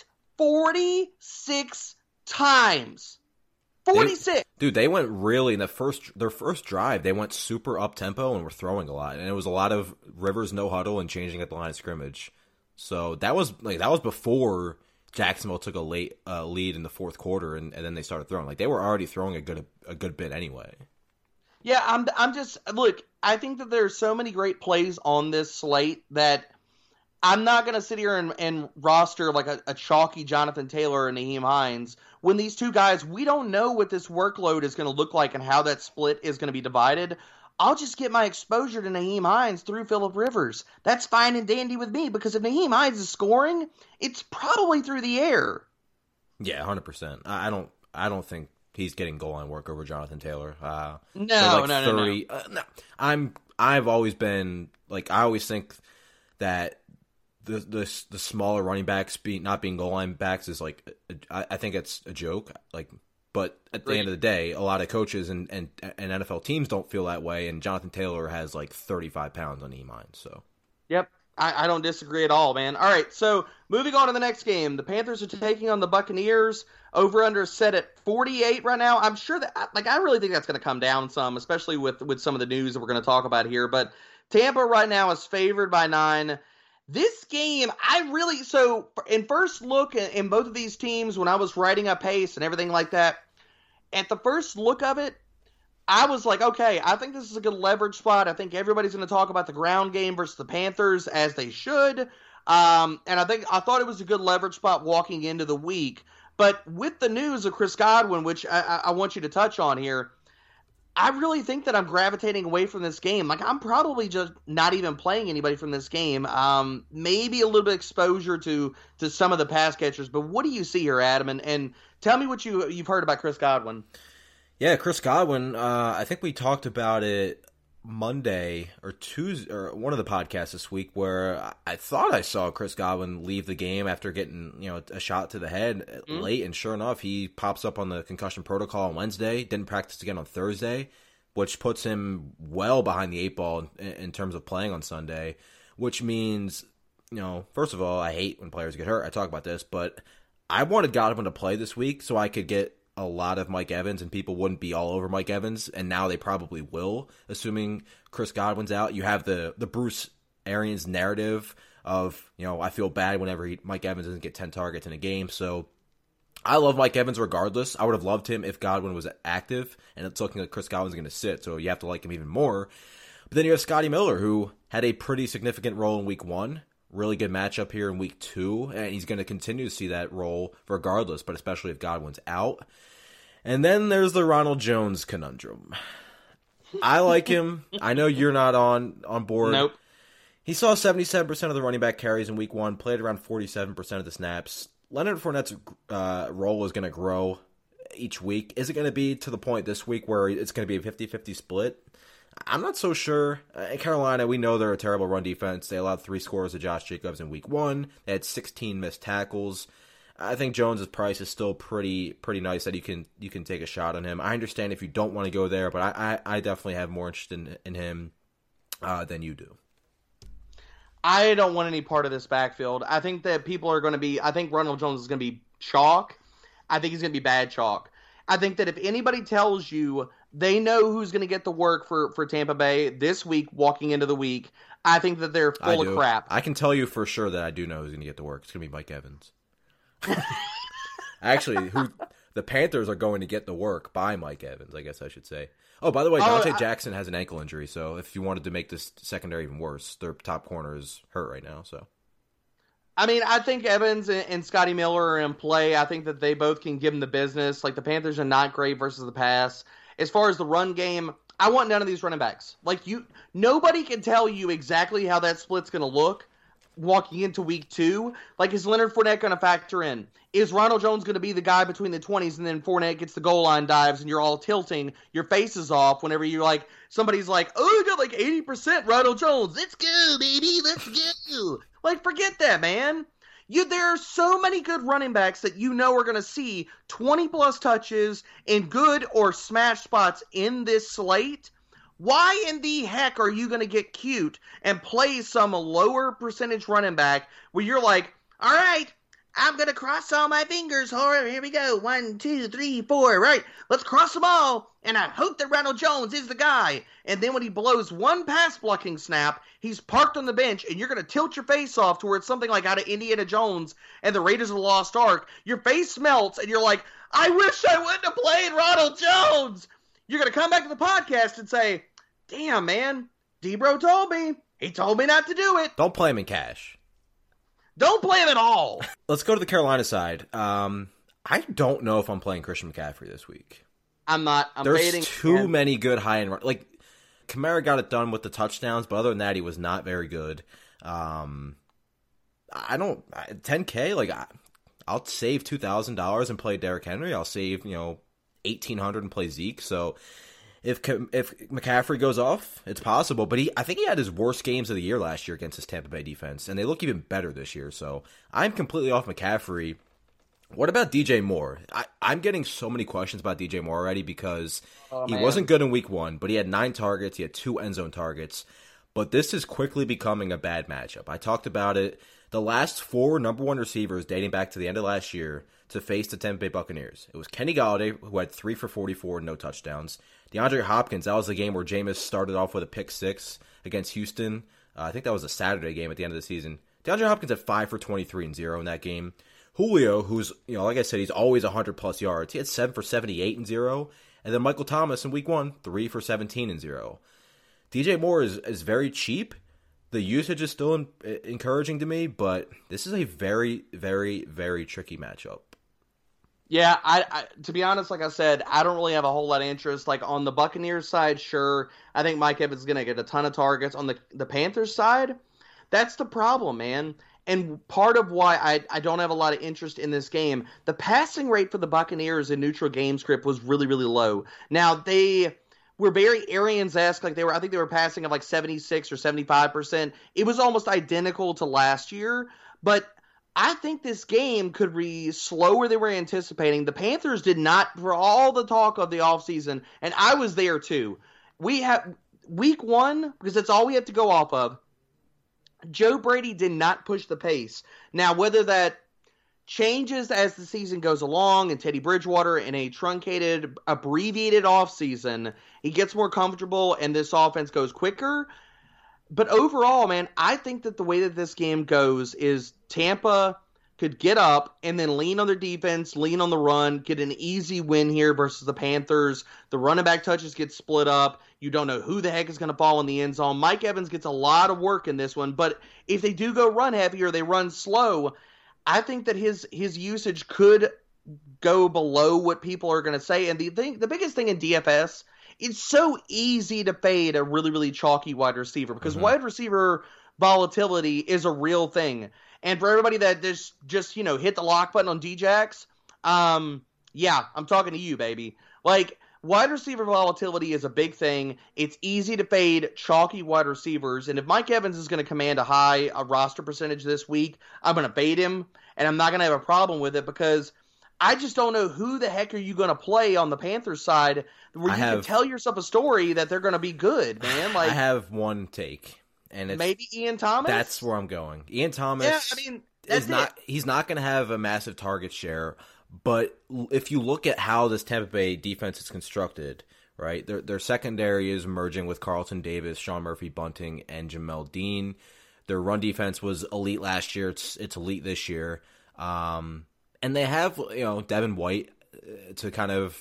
46 times. 46. They went really in their first drive. They went super up tempo and were throwing a lot, and it was a lot of Rivers no huddle and changing at the line of scrimmage. So that was before Jacksonville took a late lead in the fourth quarter, and then they started throwing. Like, they were already throwing a good bit anyway. Yeah, I'm just look. I think that there's so many great plays on this slate that I'm not going to sit here and roster like a chalky Jonathan Taylor and Nyheim Hines when these two guys, we don't know what this workload is going to look like and how that split is going to be divided. I'll just get my exposure to Nyheim Hines through Phillip Rivers. That's fine and dandy with me, because if Nyheim Hines is scoring, it's probably through the air. Yeah, 100%. I don't think he's getting goal line work over Jonathan Taylor. No. I've always been like, I always think that the smaller running backs not being goal line backs is like, I think it's a joke. Like, but at the end of the day, a lot of coaches and NFL teams don't feel that way. And Jonathan Taylor has like 35 pounds on Nyheim Hines. So, yep, I don't disagree at all, man. All right, so moving on to the next game, the Panthers are taking on the Buccaneers. Over under set at 48 right now. I'm sure that, like, I really think that's going to come down some, especially with some of the news that we're going to talk about here. But Tampa right now is favored by 9. This game, so in first look in both of these teams, when I was writing up pace and everything like that, at the first look of it, I was like, okay, I think this is a good leverage spot. I think everybody's going to talk about the ground game versus the Panthers, as they should. And I thought it was a good leverage spot walking into the week. But with the news of Chris Godwin, which I want you to touch on here, I really think that I'm gravitating away from this game. Like, I'm probably just not even playing anybody from this game. Maybe a little bit of exposure to some of the pass catchers. But what do you see here, Adam? And tell me what you've heard about Chris Godwin. Yeah, Chris Godwin, I think we talked about it Monday or Tuesday or one of the podcasts this week, where I thought I saw Chris Godwin leave the game after getting, a shot to the head late, and sure enough, he pops up on the concussion protocol on Wednesday. Didn't practice again on Thursday, which puts him well behind the 8 ball in terms of playing on Sunday. Which means, first of all, I hate when players get hurt. I talk about this, but I wanted Godwin to play this week so I could get a lot of Mike Evans, and people wouldn't be all over Mike Evans, and now they probably will, assuming Chris Godwin's out. You have the Bruce Arians narrative of, I feel bad whenever Mike Evans doesn't get 10 targets in a game. So I love Mike Evans regardless. I would have loved him if Godwin was active, and it's looking like Chris Godwin's going to sit, so you have to like him even more. But then you have Scotty Miller, who had a pretty significant role in week 1, really good matchup here in week 2, and he's going to continue to see that role regardless, but especially if Godwin's out. And then there's the Ronald Jones conundrum. I like him. I know you're not on board. Nope. He saw 77% of the running back carries in week 1, played around 47% of the snaps. Leonard Fournette's role is going to grow each week. Is it going to be to the point this week where it's going to be a 50-50 split? I'm not so sure. In Carolina, we know they're a terrible run defense. They allowed 3 scores to Josh Jacobs in week 1. They had 16 missed tackles. I think Jones' price is still pretty nice that you can take a shot on him. I understand if you don't want to go there, but I definitely have more interest in him than you do. I don't want any part of this backfield. I think that people are going to be – I think Ronald Jones is going to be chalk. I think he's going to be bad chalk. I think that if anybody tells you they know who's going to get the work for Tampa Bay this week walking into the week, I think that they're full of crap. I can tell you for sure that I do know who's going to get the work. It's going to be Mike Evans. Actually, the Panthers are going to get the work by Mike Evans, I guess I should say. Oh, by the way, Dante Jackson has an ankle injury, so if you wanted to make this secondary even worse, their top corner is hurt right now. So, I mean, I think Evans and Scotty Miller are in play. I think that they both can give them the business. Like, the Panthers are not great versus the pass. As far as the run game, I want none of these running backs. Like, nobody can tell you exactly how that split's going to look walking into week 2. Like, is Leonard Fournette going to factor in? Is Ronald Jones going to be the guy between the 20s and then Fournette gets the goal line dives and you're all tilting your faces off whenever you're like, somebody's like, oh, you got like 80% Ronald Jones. Let's go, baby. Let's go. Like, forget that, man. There are so many good running backs that you know are going to see 20-plus touches in good or smash spots in this slate. Why in the heck are you going to get cute and play some lower percentage running back where you're like, all right, I'm going to cross all my fingers. All right, here we go. 1, 2, 3, 4. Right. Let's cross them all. And I hope that Ronald Jones is the guy. And then when he blows one pass blocking snap, he's parked on the bench and you're going to tilt your face off towards something like out of Indiana Jones and the Raiders of the Lost Ark. Your face melts and you're like, I wish I wouldn't have played Ronald Jones. You're going to come back to the podcast and say, damn, man, Debro told me. He told me not to do it. Don't play him in cash. Don't play him at all. Let's go to the Carolina side. I don't know if I'm playing Christian McCaffrey this week. I'm not. There's too many good high-end – like, Kamara got it done with the touchdowns, but other than that, he was not very good. I don't – 10K, like, I'll save $2,000 and play Derrick Henry. I'll save, $1,800 and play Zeke. So if McCaffrey goes off, it's possible. But I think he had his worst games of the year last year against his Tampa Bay defense, and they look even better this year. So I'm completely off McCaffrey. What about DJ Moore? I'm getting so many questions about DJ Moore already because he wasn't good in week 1, but he had 9 targets. He had 2 end zone targets. But this is quickly becoming a bad matchup. I talked about it. The last 4 number 1 receivers dating back to the end of last year to face the Tampa Bay Buccaneers. It was Kenny Golladay, who had 3 for 44 and no touchdowns. DeAndre Hopkins, that was the game where Jameis started off with a pick 6 against Houston. I think that was a Saturday game at the end of the season. DeAndre Hopkins had 5 for 23 and 0 in that game. Julio, who's, like I said, he's always 100-plus yards. He had 7 for 78 and 0. And then Michael Thomas in week 1, 3 for 17 and 0. DJ Moore is very cheap. The usage is still encouraging to me, but this is a very, very, very tricky matchup. Yeah, I to be honest, like I said, I don't really have a whole lot of interest. Like, on the Buccaneers side, sure, I think Mike Evans is going to get a ton of targets. On the Panthers side, that's the problem, man. And part of why I don't have a lot of interest in this game, the passing rate for the Buccaneers in neutral game script was really, really low. Now, they were very Arians-esque. Like, I think they were passing at like 76 or 75%. It was almost identical to last year. But I think this game could be slower than we're anticipating. The Panthers did not, for all the talk of the offseason, and I was there too. We have week 1, because that's all we have to go off of. Joe Brady did not push the pace. Now, whether that changes as the season goes along and Teddy Bridgewater in a truncated, abbreviated offseason, he gets more comfortable and this offense goes quicker. But overall, man, I think that the way that this game goes is Tampa could get up and then lean on their defense, lean on the run, get an easy win here versus the Panthers. The running back touches get split up. You don't know who the heck is going to fall in the end zone. Mike Evans gets a lot of work in this one, but if they do go run heavy or they run slow, I think that his usage could go below what people are going to say. And the biggest thing in DFS, it's so easy to fade a really, really chalky wide receiver because wide receiver volatility is a real thing. And for everybody that just hit the lock button on Djax, yeah, I'm talking to you, baby. Like, wide receiver volatility is a big thing. It's easy to fade chalky wide receivers. And if Mike Evans is going to command a high roster percentage this week, I'm going to fade him. And I'm not going to have a problem with it because I just don't know who the heck are you going to play on the Panthers side where you can tell yourself a story that they're going to be good, man. Like, I have one take. And it's, maybe Ian Thomas? That's where I'm going. Ian Thomas he's not going to have a massive target share, but if you look at how this Tampa Bay defense is constructed, right, their secondary is merging with Carlton Davis, Sean Murphy-Bunting, and Jamel Dean. Their run defense was elite last year. It's elite this year. And they have, Devin White to kind of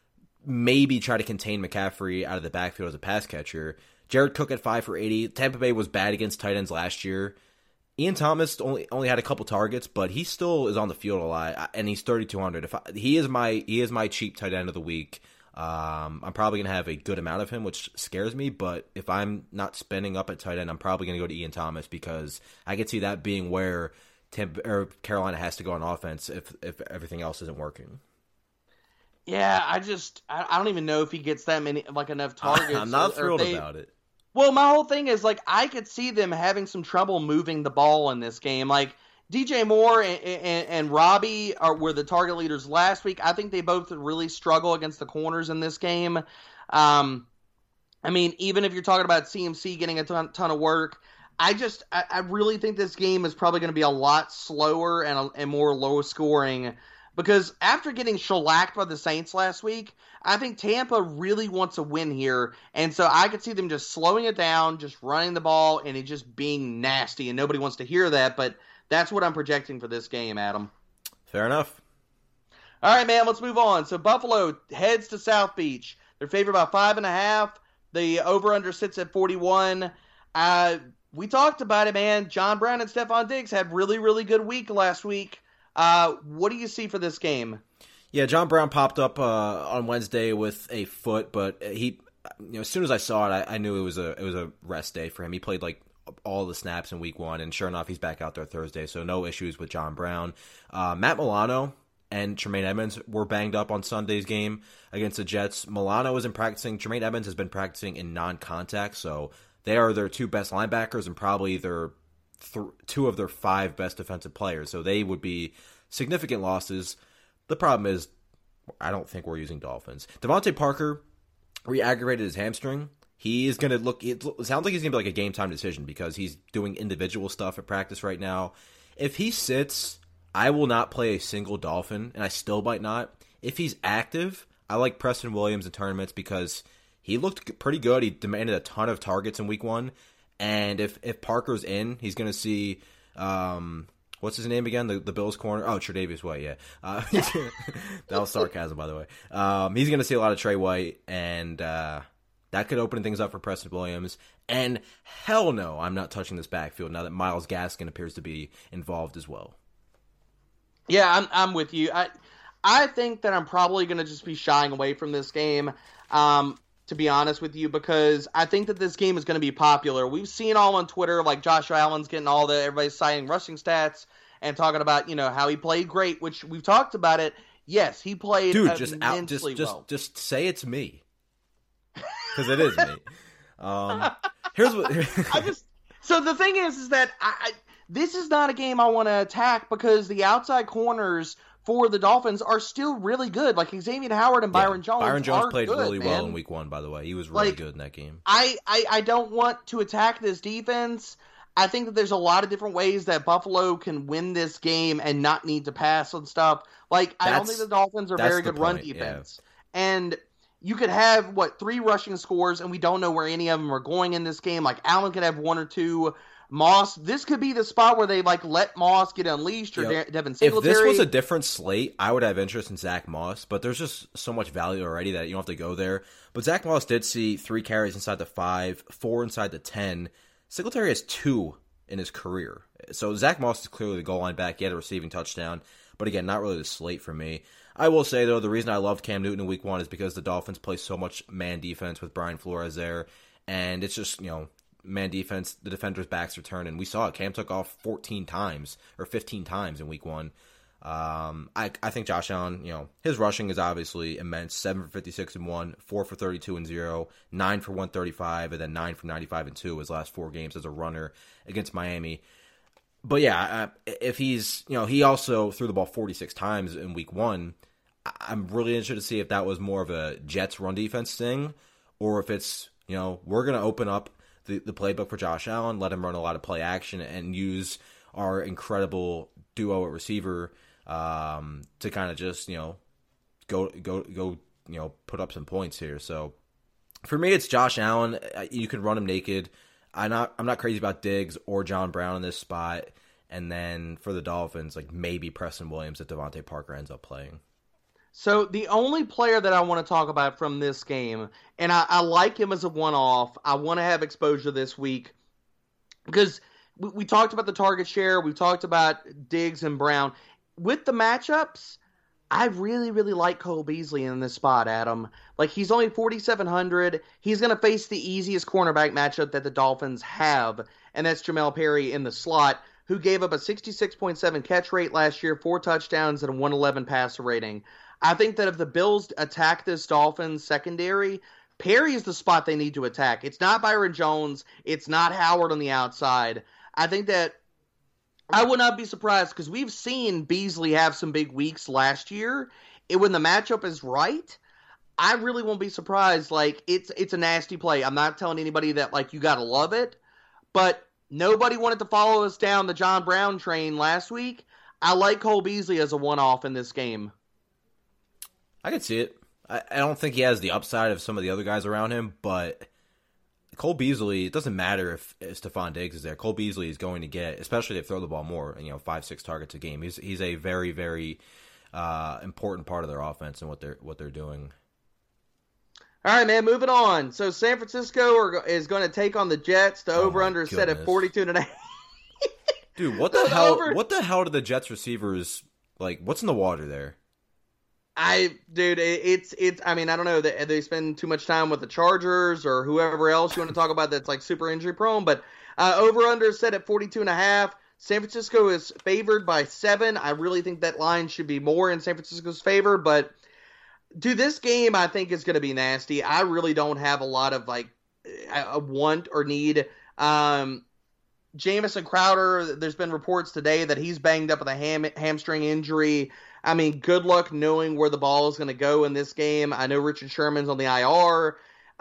maybe try to contain McCaffrey out of the backfield as a pass catcher. Jared Cook at 5 for 80. Tampa Bay was bad against tight ends last year. Ian Thomas only had a couple targets, but he still is on the field a lot, and he's 3,200. He is my cheap tight end of the week. I'm probably gonna have a good amount of him, which scares me. But if I'm not spending up at tight end, I'm probably gonna go to Ian Thomas because I could see that being where Carolina has to go on offense if everything else isn't working. Yeah, I don't even know if he gets that many, enough targets. I'm not thrilled about it. Well, my whole thing is, I could see them having some trouble moving the ball in this game. DJ Moore and Robbie were the target leaders last week. I think they both really struggle against the corners in this game. Even if you're talking about CMC getting a ton of work, I really think this game is probably going to be a lot slower and more low scoring. Because after getting shellacked by the Saints last week, I think Tampa really wants a win here. And so I could see them just slowing it down, just running the ball, and it just being nasty. And nobody wants to hear that, but that's what I'm projecting for this game, Adam. Fair enough. All right, man, let's move on. So Buffalo heads to South Beach. They're favored by 5.5. The over-under sits at 41. We talked about it, man. John Brown and Stephon Diggs had really, really good week last week. What do you see for this game? Yeah, John Brown popped up on Wednesday with a foot, but he, as soon as I saw it, I knew it was a rest day for him. He played all the snaps in week 1, and sure enough, he's back out there Thursday, so no issues with John Brown. Matt Milano and Tremaine Edmonds were banged up on Sunday's game against the Jets. Milano wasn't practicing. Tremaine Edmonds has been practicing in non-contact, so they are their 2 best linebackers and probably their 2 of their 5 best defensive players, so they would be significant losses. The problem is, I don't think we're using Dolphins. Devontae Parker re-aggravated his hamstring. He is going to look, it sounds like he's going to be a game-time decision because he's doing individual stuff at practice right now. If he sits, I will not play a single Dolphin, and I still might not. If he's active, I like Preston Williams in tournaments because he looked pretty good. He demanded a ton of targets in week 1. And if Parker's in, he's going to see, what's his name again? The Bills corner? Oh, Tre'Davious White, yeah. That was sarcasm, by the way. He's going to see a lot of Trey White, and that could open things up for Preston Williams. And hell no, I'm not touching this backfield now that Myles Gaskin appears to be involved as well. Yeah, I'm with you. I think that I'm probably going to just be shying away from this game. To be honest with you, because I think that this game is going to be popular. We've seen all on Twitter, Josh Allen's getting everybody's citing rushing stats and talking about, how he played great, which we've talked about it. Yes, he played immensely well. Just say it's me. Because it is me. Here's what... So the thing is that this is not a game I want to attack because the outside corners for the Dolphins are still really good. Xavier Howard and Byron Jones. Byron Jones played good, really well in week 1, by the way. He was really good in that game. I don't want to attack this defense. I think that there's a lot of different ways that Buffalo can win this game and not need to pass on stuff. I don't think the Dolphins are very good run defense. Yeah. And you could have, 3 rushing scores, and we don't know where any of them are going in this game. Allen could have 1 or 2. Moss, this could be the spot where they let Moss get unleashed or Devin Singletary. If this was a different slate, I would have interest in Zach Moss, but there's just so much value already that you don't have to go there. But Zach Moss did see 3 carries inside the 5, 4 inside the 10. Singletary has 2 in his career. So Zach Moss is clearly the goal line back. He had a receiving touchdown, but again, not really the slate for me. I will say, though, the reason I loved Cam Newton in week 1 is because the Dolphins play so much man defense with Brian Flores there, and it's just, man defense, the defender's backs are turning. We saw it. Cam took off 14 times or 15 times in week 1. I think Josh Allen, his rushing is obviously immense. 7 for 56 and 1, 4 for 32 and 0, 9 for 135, and then 9 for 95 and 2 his last 4 games as a runner against Miami. But yeah, if he's, he also threw the ball 46 times in week 1. I'm really interested to see if that was more of a Jets run defense thing, or if it's, we're going to open up the playbook for Josh Allen, let him run a lot of play action, and use our incredible duo at receiver to kind of just go put up some points here. So for me, it's Josh Allen. You can run him naked. I'm not crazy about Diggs or John Brown in this spot. And then for the Dolphins, maybe Preston Williams if Devontae Parker ends up playing. So the only player that I want to talk about from this game, and I like him as a one-off, I want to have exposure this week, because we talked about the target share, we talked about Diggs and Brown. With the matchups, I really, really like Cole Beasley in this spot, Adam. He's only 4,700. He's going to face the easiest cornerback matchup that the Dolphins have, and that's Jamel Perry in the slot, who gave up a 66.7 catch rate last year, 4 touchdowns, and a 111 passer rating. I think that if the Bills attack this Dolphins secondary, Perry is the spot they need to attack. It's not Byron Jones. It's not Howard on the outside. I think that I would not be surprised, because we've seen Beasley have some big weeks last year. When the matchup is right, I really won't be surprised. It's a nasty play. I'm not telling anybody that you got to love it, but nobody wanted to follow us down the John Brown train last week. I like Cole Beasley as a one-off in this game. I could see it. I don't think he has the upside of some of the other guys around him, but Cole Beasley, it doesn't matter if Stephon Diggs is there. Cole Beasley is going to get, especially if they throw the ball more, 5-6 targets a game. He's a very, very important part of their offense and what they're doing. All right, man, moving on. So San Francisco is going to take on the Jets. The over-under is set at 42.5. Dude, what the hell? What the hell do the Jets receivers what's in the water there? It's. I mean, I don't know. They spend too much time with the Chargers or whoever else you want to talk about that's super injury prone. But over/under is set at 42.5. San Francisco is favored by 7. I really think that line should be more in San Francisco's favor. But this game I think is going to be nasty. I really don't have a lot of a want or need. Jamison Crowder, there's been reports today that he's banged up with a hamstring injury. I mean, good luck knowing where the ball is going to go in this game. I know Richard Sherman's on the IR.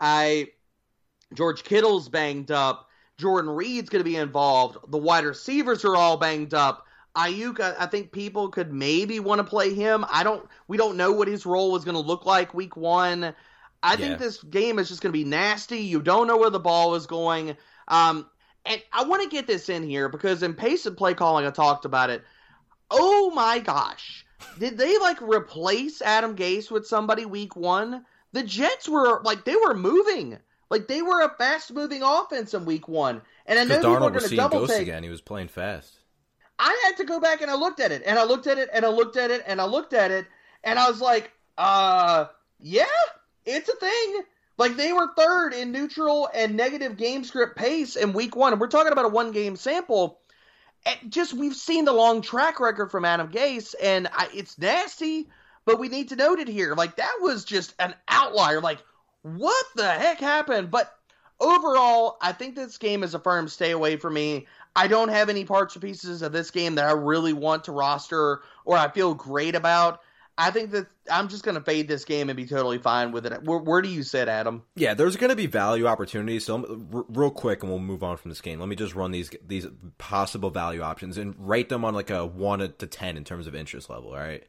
George Kittle's banged up. Jordan Reed's going to be involved. The wide receivers are all banged up. Ayuk, I think people could maybe want to play him. We don't know what his role is going to look like week 1. I think this game is just going to be nasty. You don't know where the ball is going. And I want to get this in here because in pace and play calling, I talked about it. Oh my gosh. Did they replace Adam Gase with somebody week 1? The Jets were they were moving. They were a fast moving offense in week 1. And I know people are going to double take again. He was playing fast. I had to go back and I looked at it and I looked at it and I looked at it and I looked at it and I was like, yeah, it's a thing. They were 3rd in neutral and negative game script pace in week 1. And we're talking about a 1-game sample. And we've seen the long track record from Adam Gase, and it's nasty, but we need to note it here. That was just an outlier. What the heck happened? But overall, I think this game is a firm stay away from me. I don't have any parts or pieces of this game that I really want to roster or I feel great about. I think that I'm just going to fade this game and be totally fine with it. Where do you sit, Adam? Yeah, there's going to be value opportunities. So real quick, and we'll move on from this game. Let me just run these possible value options and rate them on a 1 to 10 in terms of interest level. All right.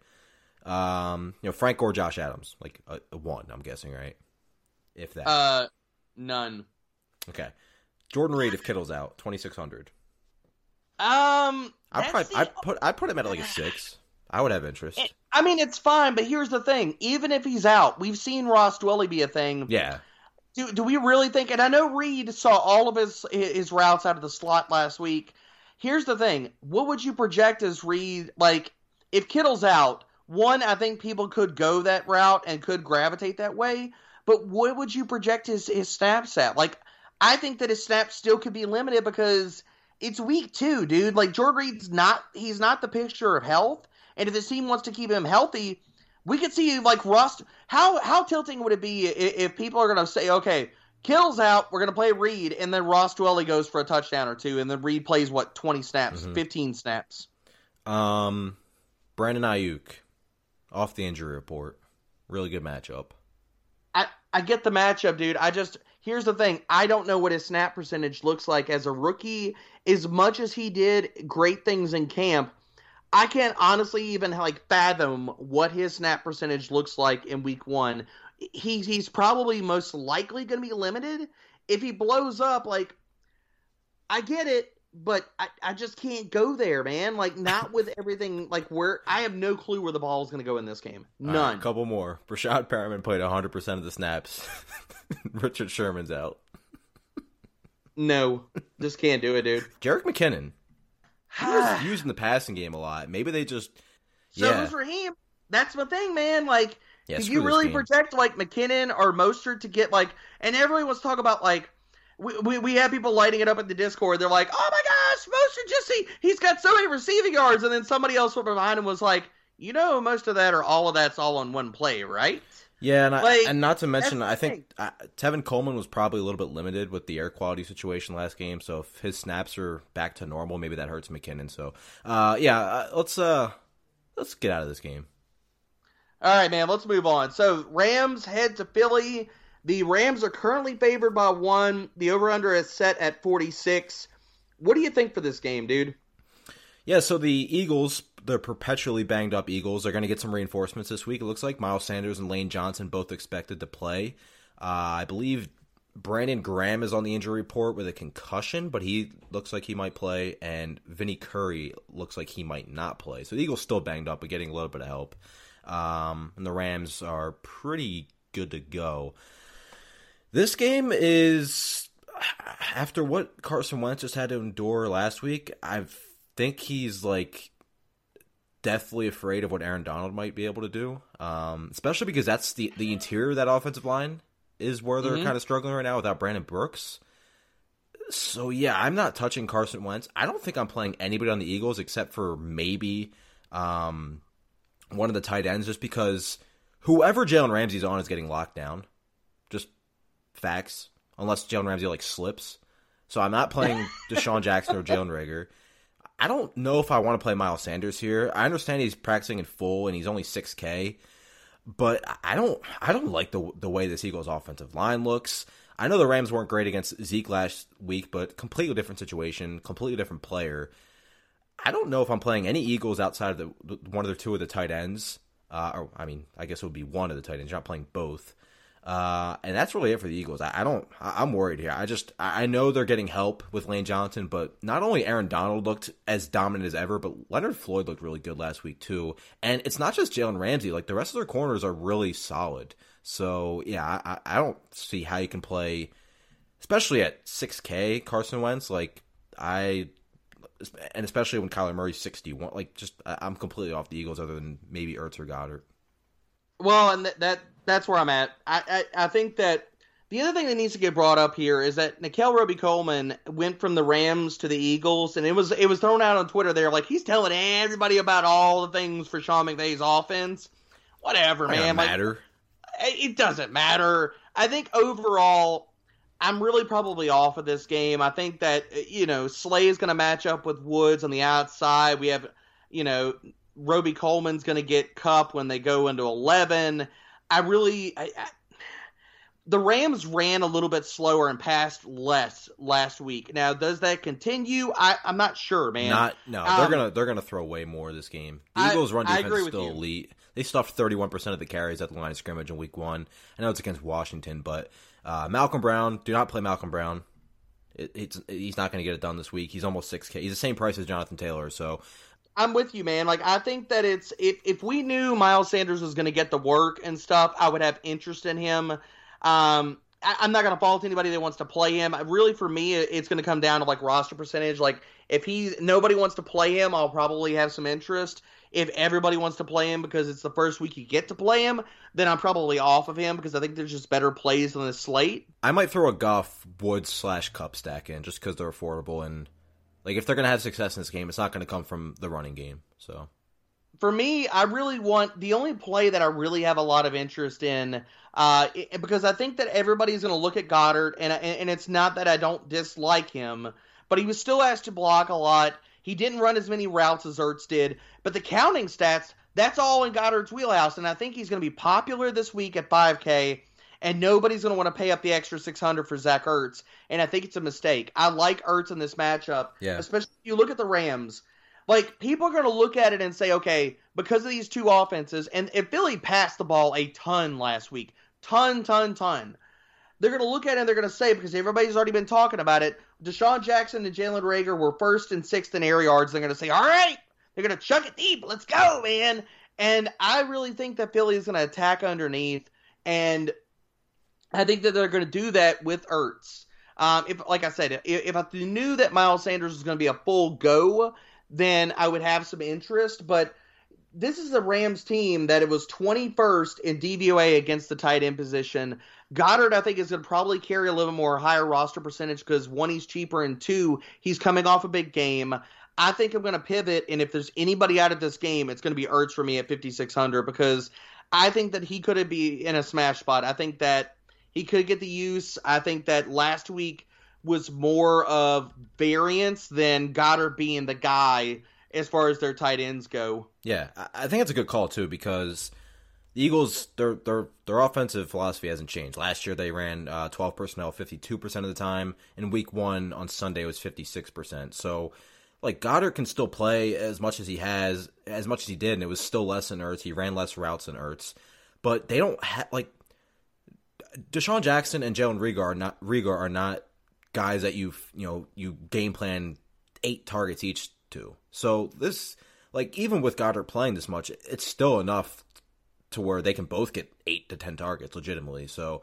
Frank or Josh Adams, a 1. I'm guessing, right? If that. None. Okay. Jordan Reed if Kittle's out, 2,600. I'd put him at like a 6. I would have interest. I mean, it's fine, but here's the thing. Even if he's out, we've seen Ross Dwelley be a thing. Yeah. Do we really think? And I know Reed saw all of his routes out of the slot last week. Here's the thing. What would you project as Reed? Like, if Kittle's out, one, I think people could go that route and could gravitate that way. But what would you project his snaps at? Like, I think that his snaps still could be limited because it's week 2, dude. Like, Jordan Reed's he's not the picture of health. And if the team wants to keep him healthy, we could see, like, Ross. How tilting would it be if people are going to say, okay, Kittle's out, we're going to play Reed, and then Ross Dwelley goes for a touchdown or 2, and then Reed plays, 20 snaps, 15 snaps? Brandon Ayuk, off the injury report. Really good matchup. I get the matchup, dude. Here's the thing. I don't know what his snap percentage looks like as a rookie. As much as he did great things in camp, I can't honestly even fathom what his snap percentage looks like in week 1. He's probably most likely going to be limited. If he blows up, I get it, but I just can't go there, man. Not with everything, where I have no clue where the ball is going to go in this game. None. Right, a couple more. Brashad Perriman played 100% of the snaps. Richard Sherman's out. No, just can't do it, dude. Jerick McKinnon. He was used in the passing game a lot. Maybe they just... So was Raheem. That's my thing, man. Could you really project, McKinnon or Mostert to get, and everyone was talking about, we had people lighting it up in the Discord. They're like, oh my gosh, Mostert he's got so many receiving yards. And then somebody else from behind him was like, most of that or all of that's all on one play, right? Yeah, and not to mention, I think Tevin Coleman was probably a little bit limited with the air quality situation last game. So if his snaps are back to normal, maybe that hurts McKinnon. So, let's get out of this game. All right, man, let's move on. So Rams head to Philly. The Rams are currently favored by 1. The over-under is set at 46. What do you think for this game, dude? Yeah, so the Eagles, the perpetually banged-up Eagles, are going to get some reinforcements this week. It looks like Miles Sanders and Lane Johnson both expected to play. I believe Brandon Graham is on the injury report with a concussion, but he looks like he might play, and Vinny Curry looks like he might not play. So the Eagles still banged up, but getting a little bit of help. And the Rams are pretty good to go. This game is, after what Carson Wentz just had to endure last week, I think he's deathly afraid of what Aaron Donald might be able to do, especially because that's the interior of that offensive line is where they're kind of struggling right now without Brandon Brooks. So yeah, I'm not touching Carson Wentz. I don't think I'm playing anybody on the Eagles except for maybe one of the tight ends, just because whoever Jalen Ramsey's on is getting locked down. Just facts. Unless Jalen Ramsey slips. So I'm not playing Deshaun Jackson or Jalen Reagor. I don't know if I want to play Miles Sanders here. I understand he's practicing in full and he's only 6K, but I don't like the way this Eagles offensive line looks. I know the Rams weren't great against Zeke last week, but completely different situation, completely different player. I don't know if I'm playing any Eagles outside of one or two of the tight ends. I guess it would be one of the tight ends. You're not playing both. And that's really it for the Eagles. I'm worried here. I know they're getting help with Lane Johnson, but not only Aaron Donald looked as dominant as ever, but Leonard Floyd looked really good last week too. And it's not just Jalen Ramsey. The rest of their corners are really solid. So yeah, I don't see how you can play, especially at 6K, Carson Wentz. And especially when Kyler Murray's 61. I'm completely off the Eagles other than maybe Ertz or Goddard. Well, and that's where I'm at. I think that the other thing that needs to get brought up here is that Nickel Roby-Coleman went from the Rams to the Eagles, and it was thrown out on Twitter there he's telling everybody about all the things for Sean McVay's offense. Whatever, man. Doesn't matter. It doesn't matter. I think overall, I'm really probably off of this game. I think that Slay is going to match up with Woods on the outside. We have Roby-Coleman's going to get Kupp when they go into 11. The Rams ran a little bit slower and passed less last week. Now, does that continue? I'm not sure, man. They're gonna throw way more this game. The Eagles' run defense is still elite. They stuffed 31% of the carries at the line of scrimmage in week 1. I know it's against Washington, but Malcolm Brown, do not play Malcolm Brown. he's not going to get it done this week. He's almost $6K. He's the same price as Jonathan Taylor, so I'm with you, man. Like, I think that if we knew Miles Sanders was going to get the work and stuff, I would have interest in him. I'm not going to fault anybody that wants to play him. Really, for me, it's going to come down to like roster percentage. Like, if nobody wants to play him, I'll probably have some interest. If everybody wants to play him because it's the first week you get to play him, then I'm probably off of him because I think there's just better plays on the slate. I might throw a Goff Woods/Cup stack in just because they're affordable, and like if they're going to have success in this game, it's not going to come from the running game. So for me, I really want the only play that I really have a lot of interest in, because I think that everybody's going to look at Goddard, and it's not that I don't dislike him, but he was still asked to block a lot. He didn't run as many routes as Ertz did, but the counting stats, that's all in Goddard's wheelhouse, and I think he's going to be popular this week at 5K, and nobody's going to want to pay up the extra $600 for Zach Ertz, and I think it's a mistake. I like Ertz in this matchup, especially if you look at the Rams. Like, people are going to look at it and say, okay, because of these two offenses, and if Philly passed the ball a ton last week, ton, they're going to look at it and they're going to say, because everybody's already been talking about it, Deshaun Jackson and Jalen Reagor were first and sixth in air yards. They're going to say, all right, they're going to chuck it deep. Let's go, man. And I really think that Philly is going to attack underneath, and I think that they're going to do that with Ertz. Like I said, if I knew that Miles Sanders was going to be a full go, then I would have some interest. But this is a Rams team that it was 21st in DVOA against the tight end position. Goddard, I think, is going to probably carry a little more higher roster percentage because, one, he's cheaper, and two, he's coming off a big game. I think I'm going to pivot, and if there's anybody out of this game, it's going to be Ertz for me at 5,600 because I think that he could be in a smash spot. I think that he could get the use. I think that last week was more of variance than Goddard being the guy as far as their tight ends go. Yeah, I think it's a good call too because the Eagles, their offensive philosophy hasn't changed. Last year they ran 12 personnel 52% of the time. In week 1 on Sunday it was 56%. So like Goddard can still play as much as he did, and it was still less than Ertz. He ran less routes than Ertz, but they don't have like Deshaun Jackson and Jalen Reagor are not guys that you game plan 8 targets each to. So this, like, even with Goddard playing this much, it's still enough to where they can both get 8 to 10 targets legitimately. So,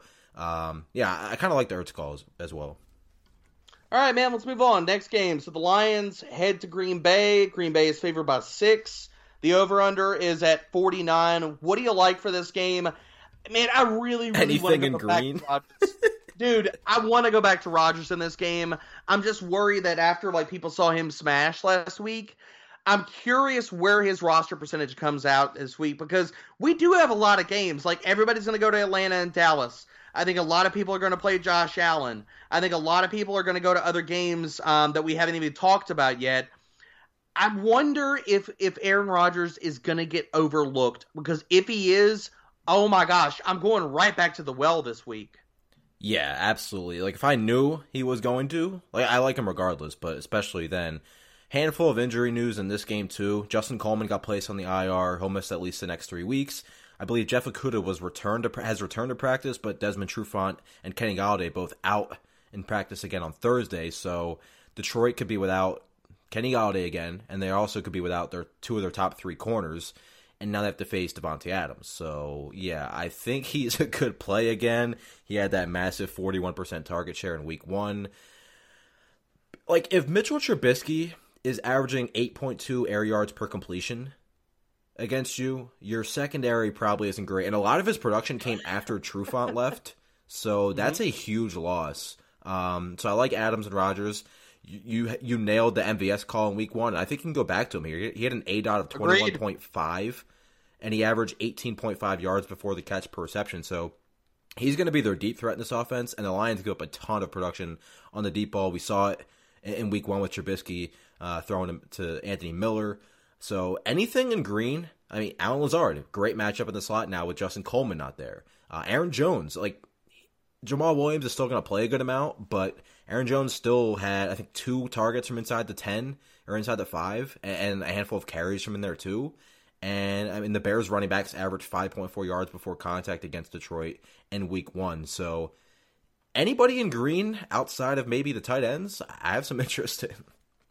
I kind of like the Ertz calls as well. All right, man, let's move on. Next game. So the Lions head to Green Bay. Green Bay is favored by 6. The over-under is at 49. What do you like for this game? Man, I really want to go back to Rodgers. Dude, I want to go back to Rodgers in this game. I'm just worried that after like people saw him smash last week, I'm curious where his roster percentage comes out this week because we do have a lot of games. Like everybody's going to go to Atlanta and Dallas. I think a lot of people are going to play Josh Allen. I think a lot of people are going to go to other games that we haven't even talked about yet. I wonder if Aaron Rodgers is going to get overlooked because if he is, oh my gosh, I'm going right back to the well this week. Yeah, absolutely. Like, if I knew he was going to, like, I like him regardless, but especially then. Handful of injury news in this game, too. Justin Coleman got placed on the IR. He'll miss at least the next 3 weeks. I believe Jeff Okudah has returned to practice, but Desmond Trufant and Kenny Golladay both out in practice again on Thursday. So Detroit could be without Kenny Golladay again, and they also could be without their 2 of their top 3 corners. And now they have to face Devontae Adams. So, yeah, I think he's a good play again. He had that massive 41% target share in week 1. Like, if Mitchell Trubisky is averaging 8.2 air yards per completion against you, your secondary probably isn't great. And a lot of his production came after Trufant left. So that's a huge loss. So I like Adams and Rodgers. You nailed the MVS call in week 1. I think you can go back to him here. He had an ADOT of 21.5, and he averaged 18.5 yards before the catch per reception. So he's going to be their deep threat in this offense, and the Lions give up a ton of production on the deep ball. We saw it in week 1 with Trubisky throwing him to Anthony Miller. So anything in green, I mean, Allen Lazard, great matchup in the slot now with Justin Coleman not there. Aaron Jones, like, Jamal Williams is still going to play a good amount, but Aaron Jones still had, I think, 2 targets from inside the 10 or inside the 5, and a handful of carries from in there too. And I mean, the Bears running backs averaged 5.4 yards before contact against Detroit in week 1. So Anybody in green outside of maybe the tight ends, I have some interest in.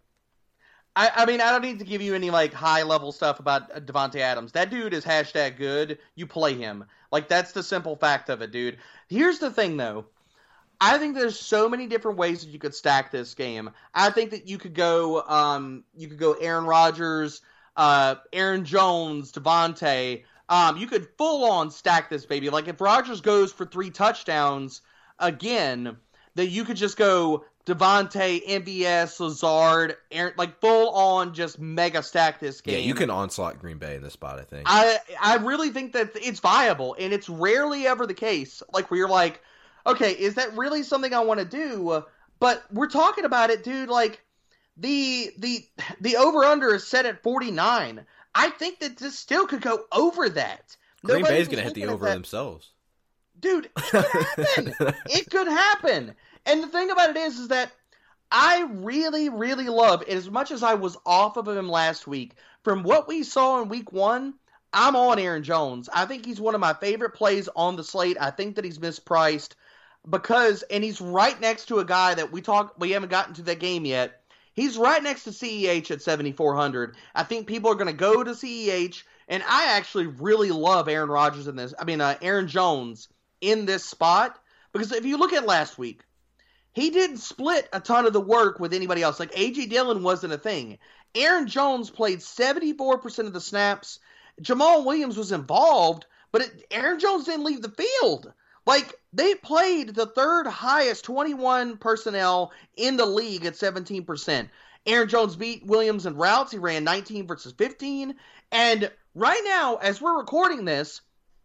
I mean, I don't need to give you any like high level stuff about Devontae Adams. That dude is #good. You play him. Like, that's the simple fact of it, dude. Here's the thing, though. I think there's so many different ways that you could stack this game. I think that you could go Aaron Rodgers, Aaron Jones, Devontae. You could full on stack this baby. Like, if Rodgers goes for 3 touchdowns again, then you could just go Devontae, MVS, Lazard, Aaron, like full on just mega stack this game. Yeah, you can onslaught Green Bay in this spot, I think. I really think that it's viable, and it's rarely ever the case, like, where you're like, okay, is that really something I want to do? But we're talking about it, dude, like, the over-under is set at 49. I think that this still could go over that. Green Bay's going to hit the over themselves. Dude, it could happen. It could happen. And the thing about it is that I really, really love, as much as I was off of him last week, from what we saw in week 1, I'm on Aaron Jones. I think he's one of my favorite plays on the slate. I think that he's mispriced and he's right next to a guy that we haven't gotten to that game yet. He's right next to CEH at 7,400. I think people are going to go to CEH, and I actually really love Aaron Jones in this spot, because if you look at last week, he didn't split a ton of the work with anybody else. Like, A.J. Dillon wasn't a thing. Aaron Jones played 74% of the snaps. Jamal Williams was involved, but Aaron Jones didn't leave the field. Like, they played the third highest 21 personnel in the league at 17%. Aaron Jones beat Williams in routes. He ran 19 versus 15. And right now, as we're recording this,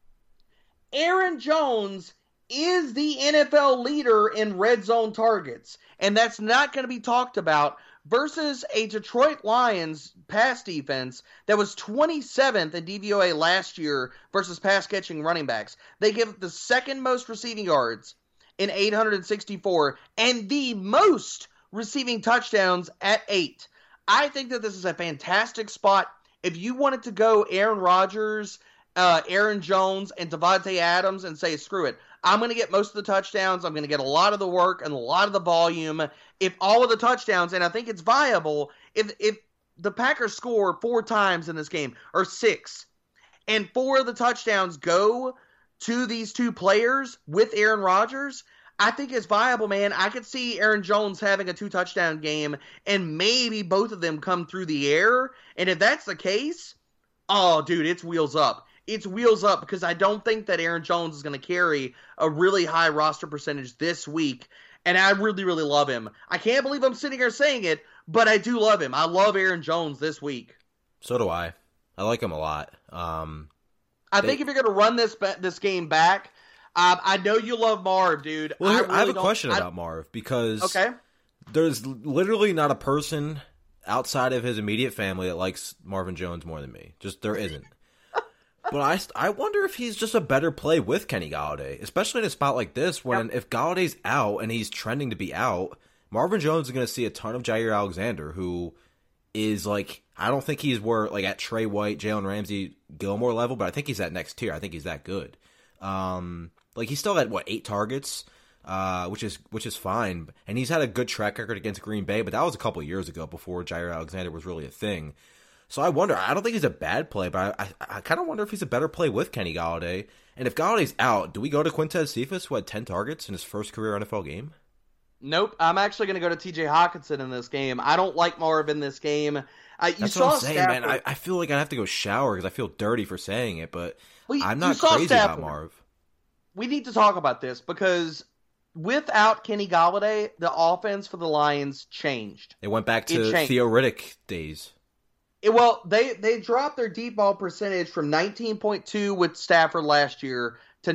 Aaron Jones is the NFL leader in red zone targets, and that's not going to be talked about, versus a Detroit Lions pass defense that was 27th in DVOA last year versus pass-catching running backs. They give the second most receiving yards in 864 and the most receiving touchdowns at 8. I think that this is a fantastic spot. If you wanted to go Aaron Rodgers, Aaron Jones, and Devontae Adams and say, screw it, I'm going to get most of the touchdowns, I'm going to get a lot of the work and a lot of the volume. If all of the touchdowns, and I think it's viable, if the Packers score 4 times in this game, or 6, and 4 of the touchdowns go to these 2 players with Aaron Rodgers, I think it's viable, man. I could see Aaron Jones having a 2-touchdown game, and maybe both of them come through the air. And if that's the case, oh, dude, it's wheels up. It's wheels up, because I don't think that Aaron Jones is going to carry a really high roster percentage this week, and I really, really love him. I can't believe I'm sitting here saying it, but I do love him. I love Aaron Jones this week. So do I. I like him a lot. I think if you're going to run this game back, I know you love Marv, dude. Well, I have a question about Marv, because there's literally not a person outside of his immediate family that likes Marvin Jones more than me. Just, there isn't. But I wonder if he's just a better play with Kenny Golladay, especially in a spot like this when if Galladay's out and he's trending to be out, Marvin Jones is going to see a ton of Jair Alexander, who is like, I don't think he's at Trey White, Jalen Ramsey, Gilmore level, but I think he's that next tier. I think he's that good. He's still at 8 targets, which is fine, and he's had a good track record against Green Bay, but that was a couple years ago before Jair Alexander was really a thing. So I wonder, I don't think he's a bad play, but I kind of wonder if he's a better play with Kenny Golladay. And if Galladay's out, do we go to Quintez Cephas, who had 10 targets in his first career NFL game? Nope. I'm actually going to go to TJ Hawkinson in this game. I don't like Marv in this game. That's what I'm saying, man. I feel like I have to go shower because I feel dirty for saying it, but I'm not crazy about Marv. We need to talk about this, because without Kenny Golladay, the offense for the Lions changed. It went back to Theo Riddick days. Well, they dropped their deep ball percentage from 19.2 with Stafford last year to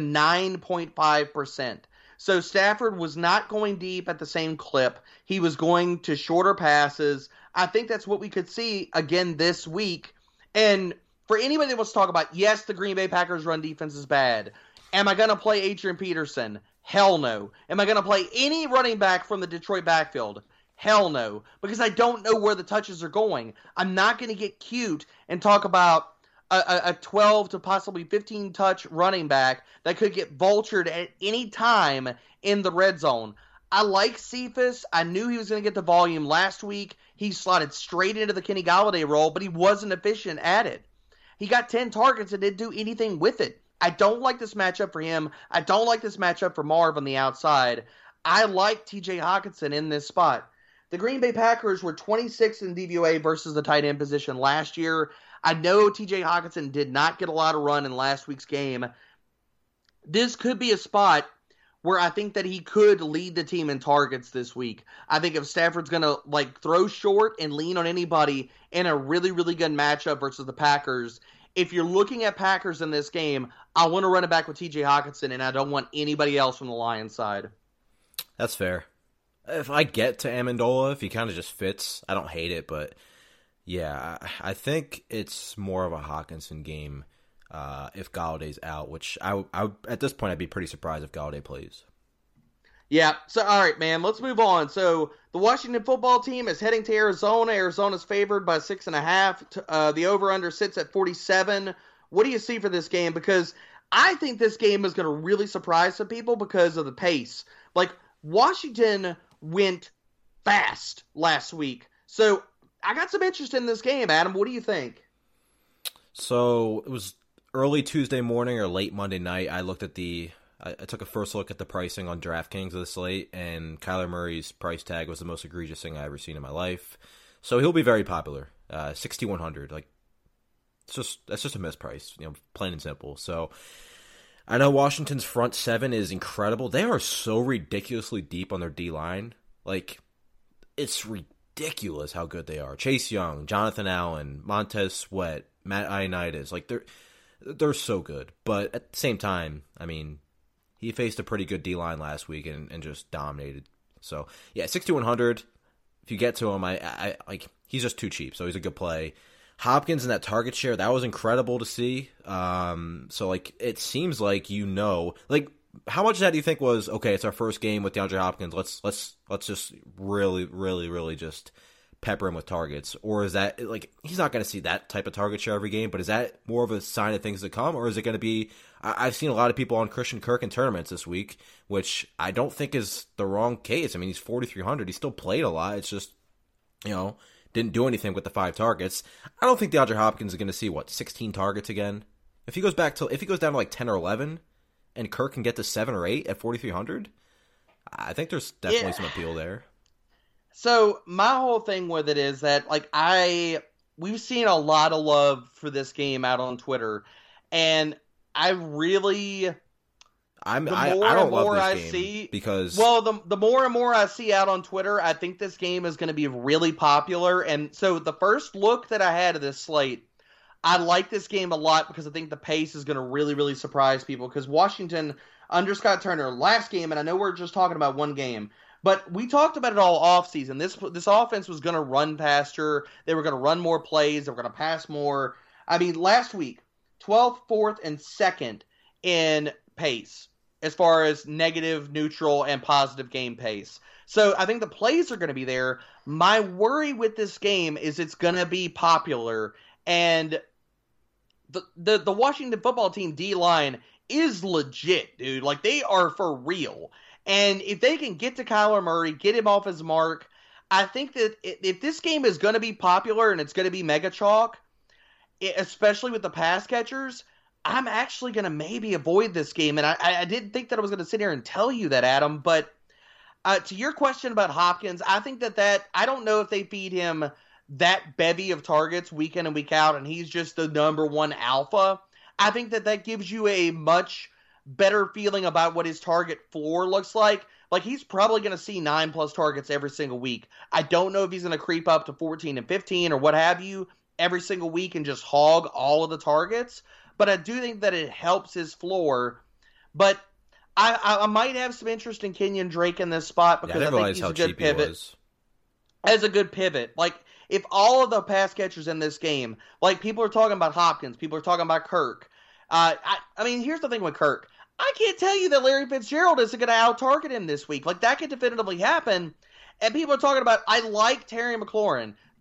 9.5%. So Stafford was not going deep at the same clip. He was going to shorter passes. I think that's what we could see again this week. And for anybody that wants to talk about, yes, the Green Bay Packers run defense is bad. Am I going to play Adrian Peterson? Hell no. Am I going to play any running back from the Detroit backfield? Hell no, because I don't know where the touches are going. I'm not going to get cute and talk about a 12 to possibly 15 touch running back that could get vultured at any time in the red zone. I like Cephas. I knew he was going to get the volume last week. He slotted straight into the Kenny Golladay role, but he wasn't efficient at it. He got 10 targets and didn't do anything with it. I don't like this matchup for him. I don't like this matchup for Marv on the outside. I like TJ Hockenson in this spot. The Green Bay Packers were 26th in DVOA versus the tight end position last year. I know TJ Hockenson did not get a lot of run in last week's game. This could be a spot where I think that he could lead the team in targets this week. I think if Stafford's going to throw short and lean on anybody in a really, really good matchup versus the Packers, if you're looking at Packers in this game, I want to run it back with TJ Hockenson, and I don't want anybody else from the Lions side. That's fair. If I get to Amendola, if he kind of just fits, I don't hate it, but yeah, I think it's more of a Hockenson game if Galladay's out, which I at this point I'd be pretty surprised if Golladay plays. Yeah, so all right, man, let's move on. So the Washington football team is heading to Arizona. Arizona's favored by 6.5. The over-under sits at 47. What do you see for this game? Because I think this game is going to really surprise some people because of the pace. Washington went fast last week. So I got some interest in this game, Adam. What do you think? So it was early Tuesday morning or late Monday night. I looked at I took a first look at the pricing on DraftKings of the slate, and Kyler Murray's price tag was the most egregious thing I ever seen in my life. So he'll be very popular. 6,100. That's just a misprice, plain and simple. So I know Washington's front seven is incredible. They are so ridiculously deep on their D-line. It's ridiculous how good they are. Chase Young, Jonathan Allen, Montez Sweat, Matt Ioannidis. They're so good. But at the same time, he faced a pretty good D-line last week and just dominated. So, yeah, 6,100. If you get to him, he's just too cheap. So he's a good play. Hopkins in that target share, that was incredible to see. It seems like how much of that do you think was, okay, it's our first game with DeAndre Hopkins, let's just really, really, really just pepper him with targets? Or is that, he's not going to see that type of target share every game, but is that more of a sign of things to come? Or is it going to be, I've seen a lot of people on Christian Kirk in tournaments this week, which I don't think is the wrong case. He's 4,300. He still played a lot. It's just, didn't do anything with the 5 targets. I don't think DeAndre Hopkins is going to see, 16 targets again? If he goes down to 10 or 11, and Kirk can get to 7 or 8 at 4,300, I think there's definitely some appeal there. So my whole thing with it is that we've seen a lot of love for this game out on Twitter, and I don't love this game because the more and more I see out on Twitter, I think this game is going to be really popular. And so the first look that I had of this slate, I like this game a lot because I think the pace is going to really, really surprise people. Because Washington, under Scott Turner, last game, and I know we're just talking about one game, but we talked about it all offseason. This offense was going to run faster. They were going to run more plays. They were going to pass more. Last week, 12th, 4th, and 2nd in pace as far as negative, neutral, and positive game pace. So I think the plays are going to be there. My worry with this game is it's going to be popular, and the Washington football team D-line is legit, dude. They are for real. And if they can get to Kyler Murray, get him off his mark, I think that if this game is going to be popular and it's going to be mega chalk, especially with the pass catchers, I'm actually going to maybe avoid this game. And I didn't think that I was going to sit here and tell you that, Adam. But to your question about Hopkins, I think that I don't know if they feed him that bevy of targets week in and week out, and he's just the number one alpha. I think that gives you a much better feeling about what his target floor looks like. He's probably going to see 9+ targets every single week. I don't know if he's going to creep up to 14 and 15 or what have you every single week and just hog all of the targets. But I do think that it helps his floor. But I might have some interest in Kenyon Drake in this spot because I think he's a good pivot. As a good pivot. If all of the pass catchers in this game, people are talking about Hopkins, people are talking about Kirk. Here's the thing with Kirk. I can't tell you that Larry Fitzgerald isn't going to out-target him this week. That could definitively happen. And people are talking about, I like Terry McLaurin.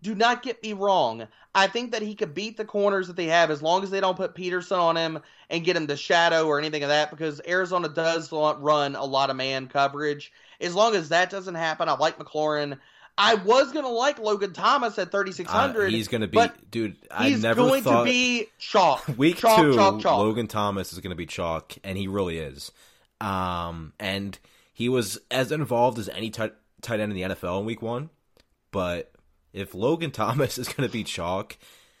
do not get me wrong. I think that he could beat the corners that they have as long as they don't put Peterson on him and get him to shadow or anything of that, because Arizona does run a lot of man coverage. As long as that doesn't happen, I like McLaurin. I was going to like Logan Thomas at 3,600. He's going to be, dude, I never thought. He's going to be chalk. Week chalk, 2, chalk. Logan Thomas is going to be chalk, and he really is. And he was as involved as any tight end in the NFL in week 1. But if Logan Thomas is going to be chalk,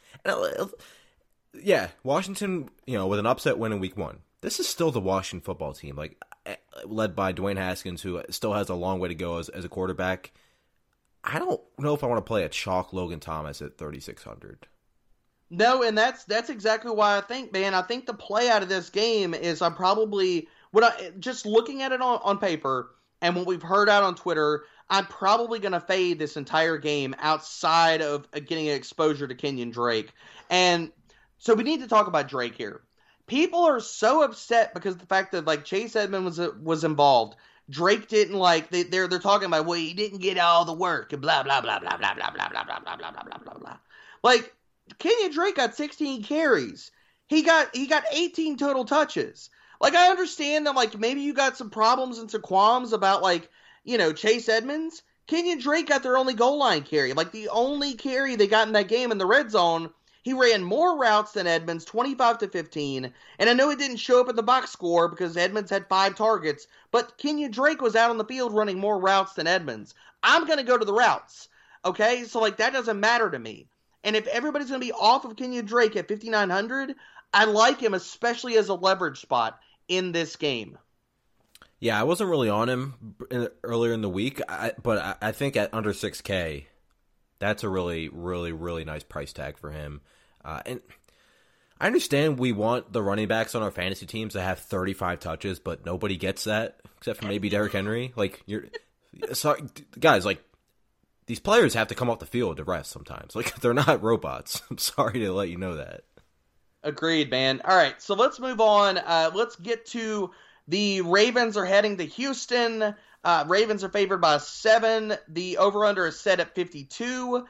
yeah, Washington, with an upset win in week 1, this is still the Washington football team, led by Dwayne Haskins, who still has a long way to go as a quarterback. I don't know if I want to play a chalk Logan Thomas at 3,600. No, and that's exactly why I think, man. I think the play out of this game is just looking at it on paper and what we've heard out on Twitter, I'm probably going to fade this entire game outside of getting exposure to Kenyon Drake. And so we need to talk about Drake here. People are so upset because of the fact that Chase Edmonds was involved. Drake didn't they're talking about, well, he didn't get all the work and blah blah blah blah blah blah blah blah blah blah blah blah blah blah blah. Kenyon Drake got 16 carries. He got 18 total touches. I understand that maybe you got some problems and some qualms about Chase Edmonds. Kenyon Drake got their only goal line carry. The only carry they got in that game in the red zone. He ran more routes than Edmonds, 25-15, and I know it didn't show up in the box score because Edmonds had 5 targets, but Kenyon Drake was out on the field running more routes than Edmonds. I'm going to go to the routes, okay? So, that doesn't matter to me. And if everybody's going to be off of Kenyon Drake at 5,900, I like him, especially as a leverage spot in this game. Yeah, I wasn't really on him earlier in the week, but I think at under 6K, that's a really, really, really nice price tag for him. And I understand we want the running backs on our fantasy teams to have 35 touches, but nobody gets that except for maybe Derrick Henry. Sorry, guys, these players have to come off the field to rest sometimes. They're not robots. I'm sorry to let you know that. Agreed, man. All right, so let's move on. Let's get to the Ravens are heading to Houston. Ravens are favored by 7. The over-under is set at 52.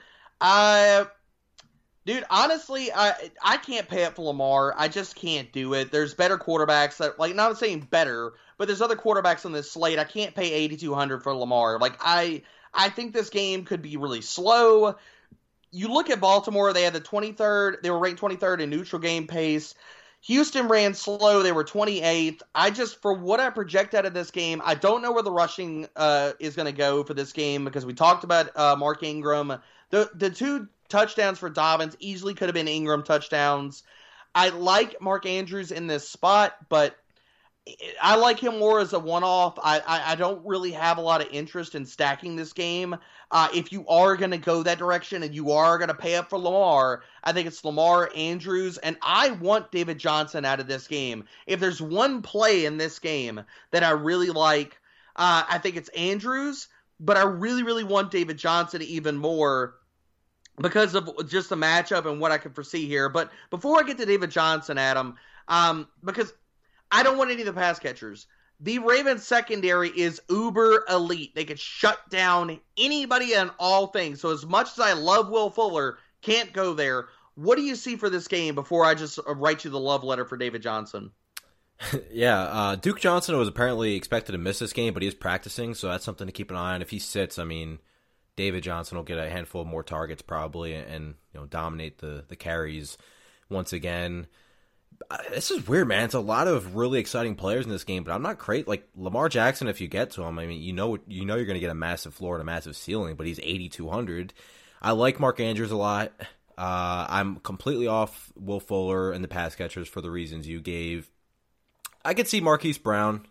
Dude, honestly, I can't pay up for Lamar. I just can't do it. There's better quarterbacks that, not saying better, but there's other quarterbacks on this slate. I can't pay $8,200 for Lamar. I think this game could be really slow. You look at Baltimore, they had the 23rd. They were ranked 23rd in neutral game pace. Houston ran slow. They were 28th. For what I project out of this game, I don't know where the rushing is going to go for this game because we talked about Mark Ingram. The 2 touchdowns for Dobbins easily could have been Ingram touchdowns. I like Mark Andrews in this spot, but I like him more as a one-off. I don't really have a lot of interest in stacking this game. If you are going to go that direction and you are going to pay up for Lamar, I think it's Lamar, Andrews, and I want David Johnson out of this game. If there's one play in this game that I really like, I think it's Andrews, but I really, really want David Johnson even more because of just the matchup and what I can foresee here. But before I get to David Johnson, Adam, because I don't want any of the pass catchers. The Ravens secondary is uber elite. They can shut down anybody and all things. So as much as I love Will Fuller, can't go there. What do you see for this game before I just write you the love letter for David Johnson? Yeah, Duke Johnson was apparently expected to miss this game, but he is practicing, so that's something to keep an eye on. If he sits, David Johnson will get a handful of more targets probably and dominate the carries once again. This is weird, man. It's a lot of really exciting players in this game, but I'm not crazy. Lamar Jackson, if you get to him, you know you're going to get a massive floor and a massive ceiling, but he's 8,200. I like Mark Andrews a lot. I'm completely off Will Fuller and the pass catchers for the reasons you gave. I could see Marquise Brown,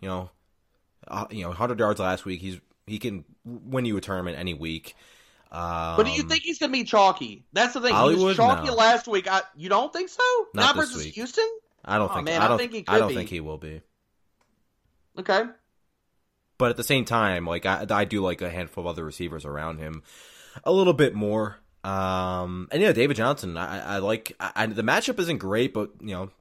100 yards last week. He can win you a tournament any week. But do you think he's going to be chalky? That's the thing. Hollywood, he was chalky no. last week. You don't think so? Not versus week. Houston? I don't think. Man, I think he could I don't be. think he will be. Okay. But at the same time, I do like a handful of other receivers around him a little bit more. And yeah, David Johnson. I like. The matchup isn't great, but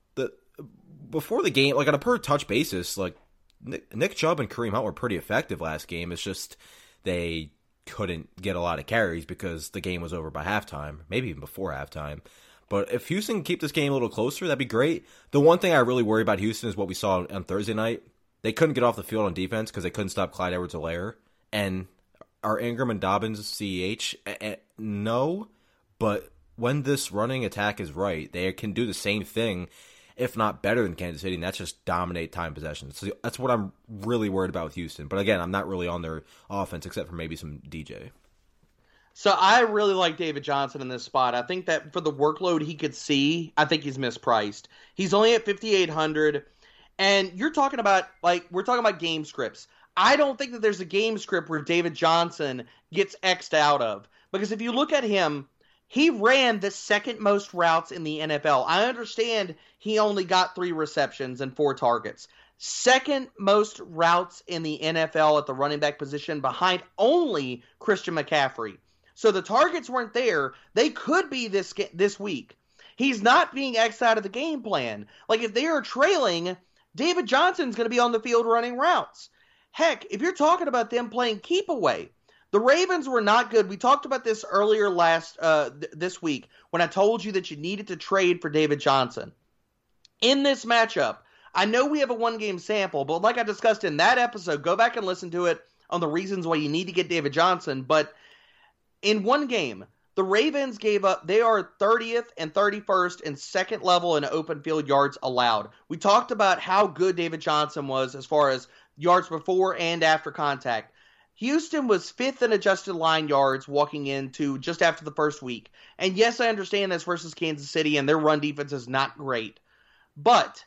before the game, on a per touch basis, Nick Chubb and Kareem Hunt were pretty effective last game. It's just they couldn't get a lot of carries because the game was over by halftime, maybe even before halftime. But if Houston can keep this game a little closer, that'd be great. The one thing I really worry about Houston is what we saw on Thursday night. They couldn't get off the field on defense because they couldn't stop Clyde Edwards-Helaire. And are Ingram and Dobbins CEH? No, but when this running attack is right, they can do the same thing, if not better than Kansas City, and that's just dominate time possession. So that's what I'm really worried about with Houston. But again, I'm not really on their offense except for maybe some DJ. So I really like David Johnson in this spot. I think that for the workload he could see, I think he's mispriced. He's only at 5,800, and you're talking about, we're talking about game scripts. I don't think that there's a game script where David Johnson gets X'd out of. Because if you look at him, he ran the second most routes in the NFL. I understand he only got 3 receptions and 4 targets. Second most routes in the NFL at the running back position behind only Christian McCaffrey. So the targets weren't there. They could be this week. He's not being X'd out of the game plan. If they are trailing, David Johnson's going to be on the field running routes. Heck, if you're talking about them playing keep away, the Ravens were not good. We talked about this earlier this week when I told you that you needed to trade for David Johnson. In this matchup, I know we have a 1-game sample, but like I discussed in that episode, go back and listen to it on the reasons why you need to get David Johnson. But in 1 game, the Ravens gave up, they are 30th and 31st in second level in open field yards allowed. We talked about how good David Johnson was as far as yards before and after contact. Houston was 5th in adjusted line yards walking into just after the first week. And yes, I understand this versus Kansas City, and their run defense is not great. But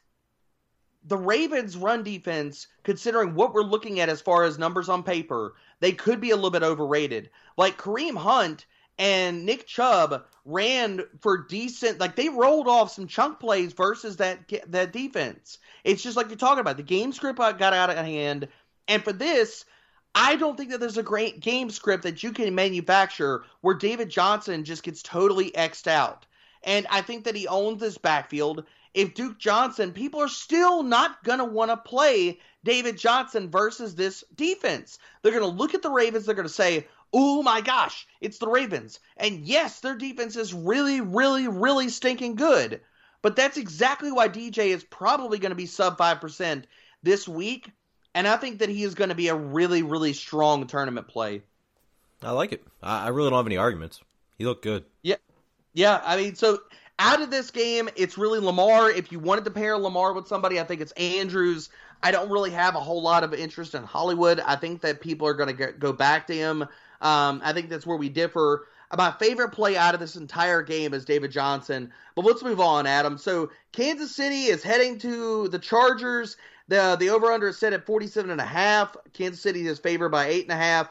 the Ravens' run defense, considering what we're looking at as far as numbers on paper, they could be a little bit overrated. Kareem Hunt and Nick Chubb ran for decent, they rolled off some chunk plays versus that defense. It's just like you're talking about. The game script got out of hand. And for this, I don't think that there's a great game script that you can manufacture where David Johnson just gets totally X'd out. And I think that he owns this backfield. If Duke Johnson, people are still not going to want to play David Johnson versus this defense. They're going to look at the Ravens. They're going to say, oh my gosh, it's the Ravens. And yes, their defense is really, really, really stinking good. But that's exactly why DJ is probably going to be sub 5% this week. And I think that he is going to be a really, really strong tournament play. I like it. I really don't have any arguments. He looked good. Yeah. I mean, so out of this game, it's really Lamar. If you wanted to pair Lamar with somebody, I think it's Andrews. I don't really have a whole lot of interest in Hollywood. I think that people are going to go back to him. I think that's where we differ. My favorite play out of this entire game is David Johnson. But let's move on, Adam. So Kansas City is heading to the Chargers. The over-under is set at 47.5. Kansas City is favored by 8.5.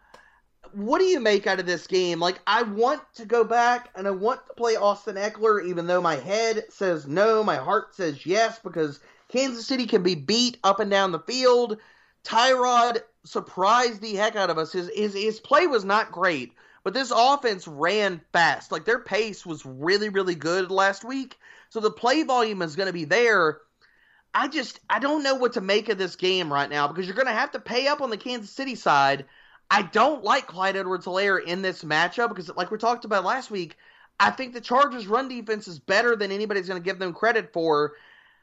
What do you make out of this game? I want to go back and I want to play Austin Eckler, even though my head says no, my heart says yes, because Kansas City can be beat up and down the field. Tyrod surprised the heck out of us. His play was not great, but this offense ran fast. Their pace was really, really good last week. So the play volume is going to be there. I don't know what to make of this game right now because you're going to have to pay up on the Kansas City side. I don't like Clyde Edwards-Helaire in this matchup because, like we talked about last week, I think the Chargers' run defense is better than anybody's going to give them credit for.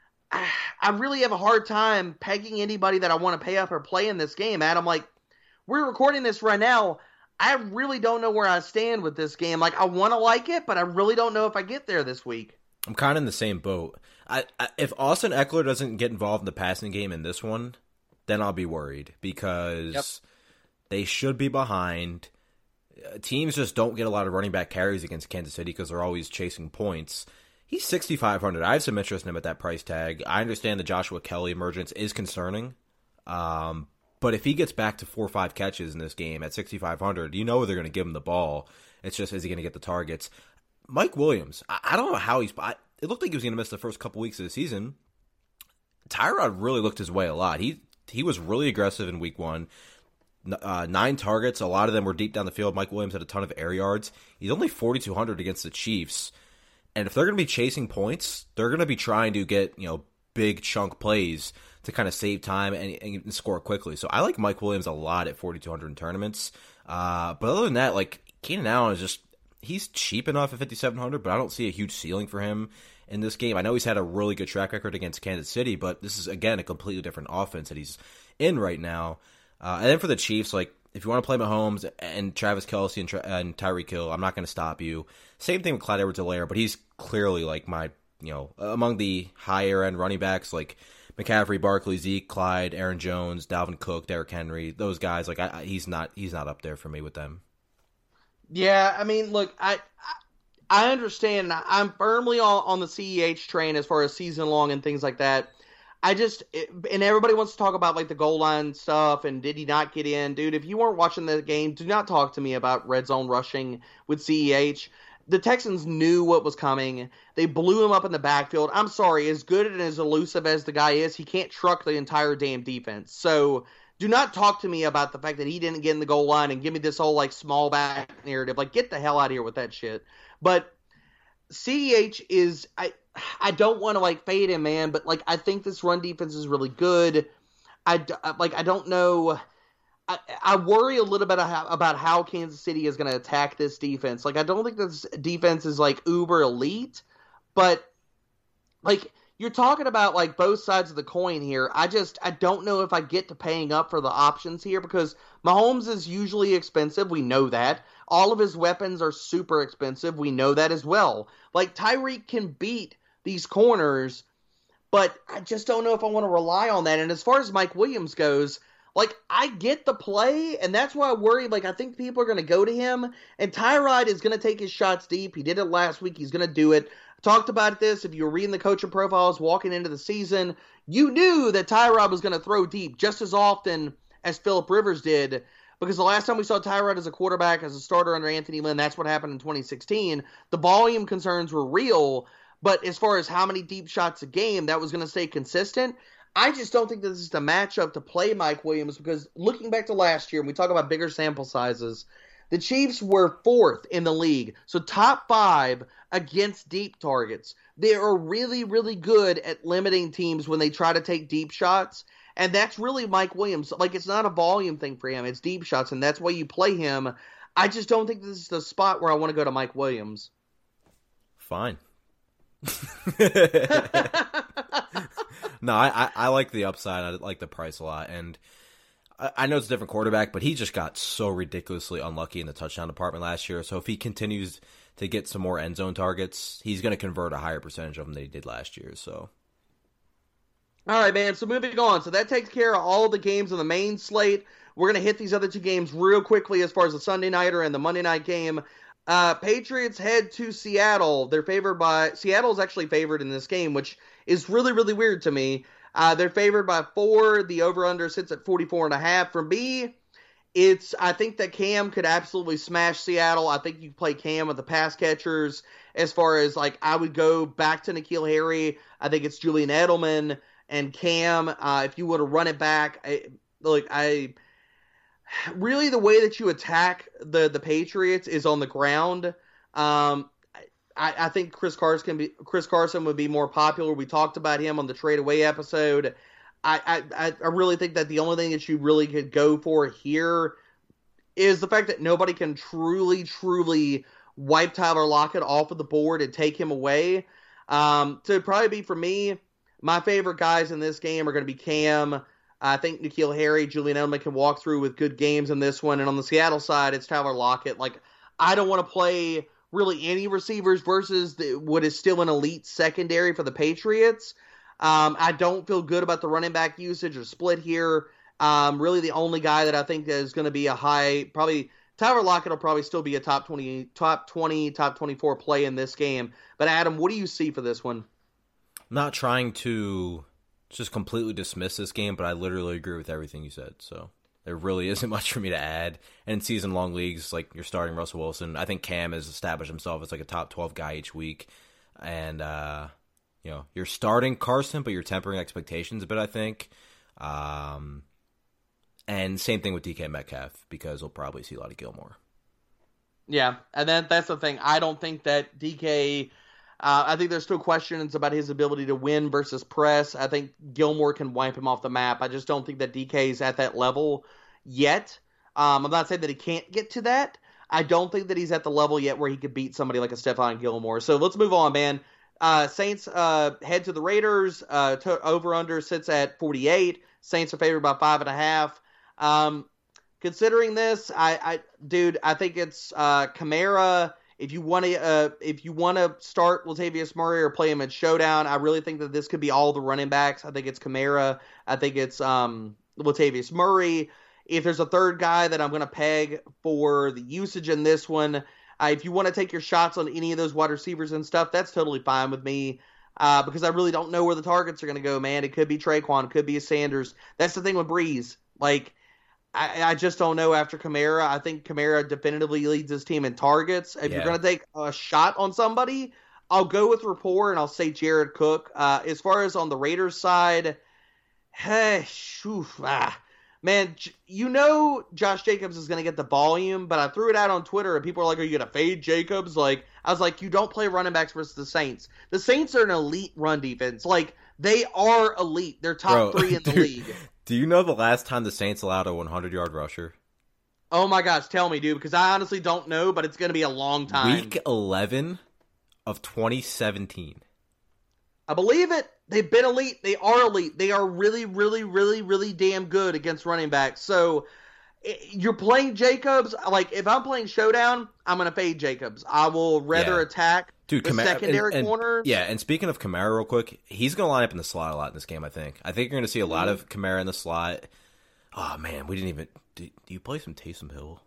I really have a hard time pegging anybody that I want to pay up or play in this game, Adam. We're recording this right now. I really don't know where I stand with this game. I want to like it, but I really don't know if I get there this week. I'm kind of in the same boat. If Austin Eckler doesn't get involved in the passing game in this one, then I'll be worried because they should be behind. Teams just don't get a lot of running back carries against Kansas City because they're always chasing points. He's 6,500. I have some interest in him at that price tag. I understand the Joshua Kelly emergence is concerning, but if he gets back to 4 or 5 catches in this game at 6,500, you know they're going to give him the ball. It's just, is he going to get the targets? Mike Williams, I don't know how he's... It looked like he was going to miss the first couple weeks of the season. Tyrod really looked his way a lot. He was really aggressive in week 1. 9 targets, a lot of them were deep down the field. Mike Williams had a ton of air yards. He's only 4,200 against the Chiefs. And if they're going to be chasing points, they're going to be trying to get, big chunk plays to kind of save time and score quickly. So I like Mike Williams a lot at 4,200 in tournaments. But other than that, like, Keenan Allen is just, he's cheap enough at 5,700, but I don't see a huge ceiling for him in this game. I know he's had a really good track record against Kansas City, but this is, again, a completely different offense that he's in right now. And then for the Chiefs, like, if you want to play Mahomes and Travis Kelce and Tyreek Hill, I'm not going to stop you. Same thing with Clyde Edwards-Helaire, but he's clearly like my, among the higher end running backs, like McCaffrey, Barkley, Zeke, Clyde, Aaron Jones, Dalvin Cook, Derrick Henry, those guys. Like he's not up there for me with them. Yeah, I mean, look, I understand. I'm firmly on the CEH train as far as season long and things like that. And everybody wants to talk about like the goal line stuff and did he not get in? Dude, if you weren't watching the game, do not talk to me about red zone rushing with CEH. The Texans knew what was coming. They blew him up in the backfield. I'm sorry, as good and as elusive as the guy is, he can't truck the entire damn defense. So do not talk to me about the fact that he didn't get in the goal line and give me this whole like small back narrative. Like, get the hell out of here with that shit. But CEH is, I don't want to like fade him, man, but like I think this run defense is really good. I don't know. I worry a little bit about how Kansas City is going to attack this defense. Like, I don't think this defense is like uber elite, but like you're talking about like both sides of the coin here. I don't know if I get to paying up for the options here because Mahomes is usually expensive. We know that. All of his weapons are super expensive. We know that as well. Like, Tyreek can beat these corners, but I just don't know if I want to rely on that. And as far as Mike Williams goes, like, I get the play, and that's why I worry. Like, I think people are going to go to him, and Tyrod is going to take his shots deep. He did it last week. He's going to do it. I talked about this. If you were reading the coaching profiles walking into the season, you knew that Tyrod was going to throw deep just as often as Phillip Rivers did, because the last time we saw Tyrod as a quarterback, as a starter under Anthony Lynn, that's what happened in 2016. The volume concerns were real, but as far as how many deep shots a game, that was going to stay consistent. I just don't think this is the matchup to play Mike Williams because looking back to last year, and we talk about bigger sample sizes, the Chiefs were 4th in the league, so top 5 against deep targets. They are really, really good at limiting teams when they try to take deep shots, and that's really Mike Williams. Like, it's not a volume thing for him, it's deep shots, and that's why you play him. I just don't think this is the spot where I want to go to Mike Williams. Fine. No, I like the upside. I like the price a lot, and I know it's a different quarterback, but he just got so ridiculously unlucky in the touchdown department last year. So if he continues to get some more end zone targets, he's going to convert a higher percentage of them than he did last year. So, all right, man. So moving on. So that takes care of all the games on the main slate. We're going to hit these other two games real quickly as far as the Sunday nighter and the Monday night game. Patriots head to Seattle. Seattle's actually favored in this game, which is really, really weird to me. They're favored by 4. The over-under sits at 44.5. For me, I think that Cam could absolutely smash Seattle. I think you play Cam with the pass catchers. As far as, like, I would go back to N'Keal Harry. I think it's Julian Edelman and Cam. If you were to run it back, really, the way that you attack the Patriots is on the ground. I think Chris Carson would be more popular. We talked about him on the Trade Away episode. I really think that the only thing that you really could go for here is the fact that nobody can truly wipe Tyler Lockett off of the board and take him away. So it'd probably be, for me, my favorite guys in this game are going to be Cam. I think N'Keal Harry, Julian Edelman can walk through with good games in this one. And on the Seattle side, it's Tyler Lockett. Like, I don't want to play really any receivers versus what is still an elite secondary for the Patriots. I don't feel good about the running back usage or split here. Really the only guy that I think is going to be probably Tyler Lockett will probably still be a top 20, top 24 play in this game. But Adam, what do you see for this one? I'm not trying to just completely dismiss this game, but I literally agree with everything you said. So there really isn't much for me to add. And in season-long leagues, like, you're starting Russell Wilson. I think Cam has established himself as like a top 12 guy each week. And, you're starting Carson, but you're tempering expectations a bit, I think. And same thing with DK Metcalf, because we'll probably see a lot of Gilmore. Yeah, and that's the thing. I don't think that DK... I think there's still questions about his ability to win versus press. I think Gilmore can wipe him off the map. I just don't think that DK is at that level yet. I'm not saying that he can't get to that. I don't think that he's at the level yet where he could beat somebody like a Stephon Gilmore. So let's move on, man. Saints head to the Raiders. Over-under sits at 48. Saints are favored by 5.5. Considering this, I think it's Kamara. If you want to start Latavius Murray or play him in showdown, I really think that this could be all the running backs. I think it's Kamara. I think it's Latavius Murray. If there's a third guy that I'm going to peg for the usage in this one, if you want to take your shots on any of those wide receivers and stuff, that's totally fine with me because I really don't know where the targets are going to go, man. It could be Traquan, it could be a Sanders. That's the thing with Breeze. Like, I just don't know after Kamara. I think Kamara definitively leads his team in targets. If you're going to take a shot on somebody, I'll go with rapport and I'll say Jared Cook. As far as on the Raiders side, man, Josh Jacobs is going to get the volume, but I threw it out on Twitter, and people are like, are you going to fade Jacobs? Like, I was like, you don't play running backs versus the Saints. The Saints are an elite run defense. Like, they are elite. They're top 3 in the league. Do you know the last time the Saints allowed a 100-yard rusher? Oh, my gosh, tell me, dude, because I honestly don't know, but it's going to be a long time. Week 11 of 2017. I believe it. They've been elite. They are elite. They are really, really, really, really damn good against running backs. So you're playing Jacobs. Like, if I'm playing Showdown, I'm going to fade Jacobs. I will rather attack the secondary corner. Yeah, and speaking of Kamara real quick, he's going to line up in the slot a lot in this game, I think. I think you're going to see a lot of Kamara in the slot. Oh, man, we didn't even... Do you play some Taysom Hill?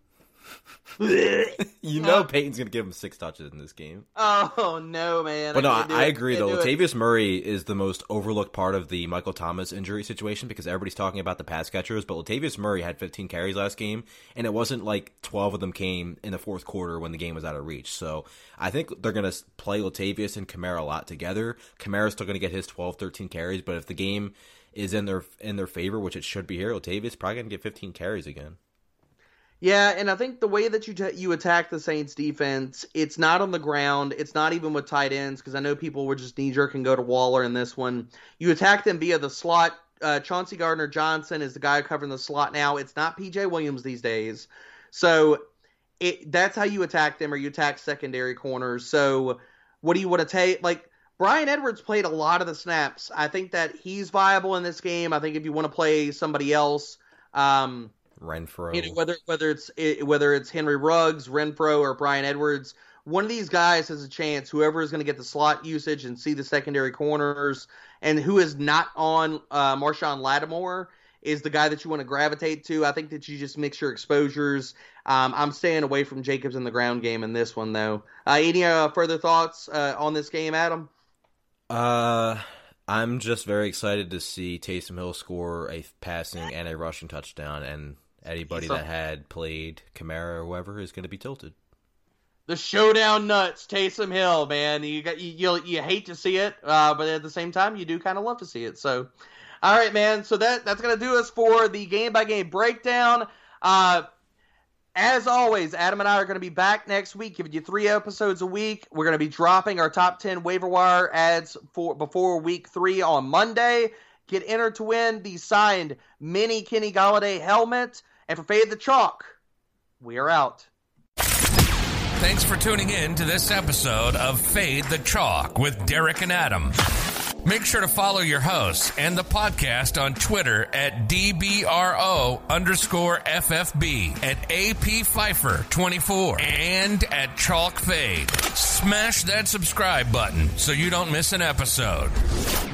Peyton's going to give him 6 touches in this game. Oh, no, man. But I agree, though. Latavius Murray is the most overlooked part of the Michael Thomas injury situation because everybody's talking about the pass catchers, but Latavius Murray had 15 carries last game, and it wasn't like 12 of them came in the fourth quarter when the game was out of reach. So I think they're going to play Latavius and Kamara a lot together. Kamara's still going to get his 12, 13 carries, but if the game is in their favor, which it should be here, Latavius probably going to get 15 carries again. Yeah, and I think the way that you attack the Saints defense, it's not on the ground. It's not even with tight ends because I know people were just knee-jerk and go to Waller in this one. You attack them via the slot. Chauncey Gardner-Johnson is the guy covering the slot now. It's not P.J. Williams these days. So that's how you attack them, or you attack secondary corners. So what do you want to take? Like, Bryan Edwards played a lot of the snaps. I think that he's viable in this game. I think if you want to play somebody else... Renfro. Whether it's Henry Ruggs, Renfro, or Bryan Edwards, one of these guys has a chance. Whoever is going to get the slot usage and see the secondary corners, and who is not on Marshawn Lattimore is the guy that you want to gravitate to. I think that you just mix your exposures. I'm staying away from Jacobs in the ground game in this one, though. Any further thoughts on this game, Adam? I'm just very excited to see Taysom Hill score a passing and a rushing touchdown, and anybody that had played Kamara or whoever is going to be tilted. The showdown nuts, Taysom Hill, man. You hate to see it, but at the same time, you do kind of love to see it. So, all right, man. So that's going to do us for the game-by-game breakdown. As always, Adam and I are going to be back next week, giving you 3 episodes a week. We're going to be dropping our top 10 waiver wire ads before week 3 on Monday. Get entered to win the signed mini Kenny Golladay helmet. And for Fade the Chalk, we are out. Thanks for tuning in to this episode of Fade the Chalk with Derek and Adam. Make sure to follow your hosts and the podcast on Twitter at DBRO_FFB, at APPfeiffer24, and at Chalk Fade. Smash that subscribe button so you don't miss an episode.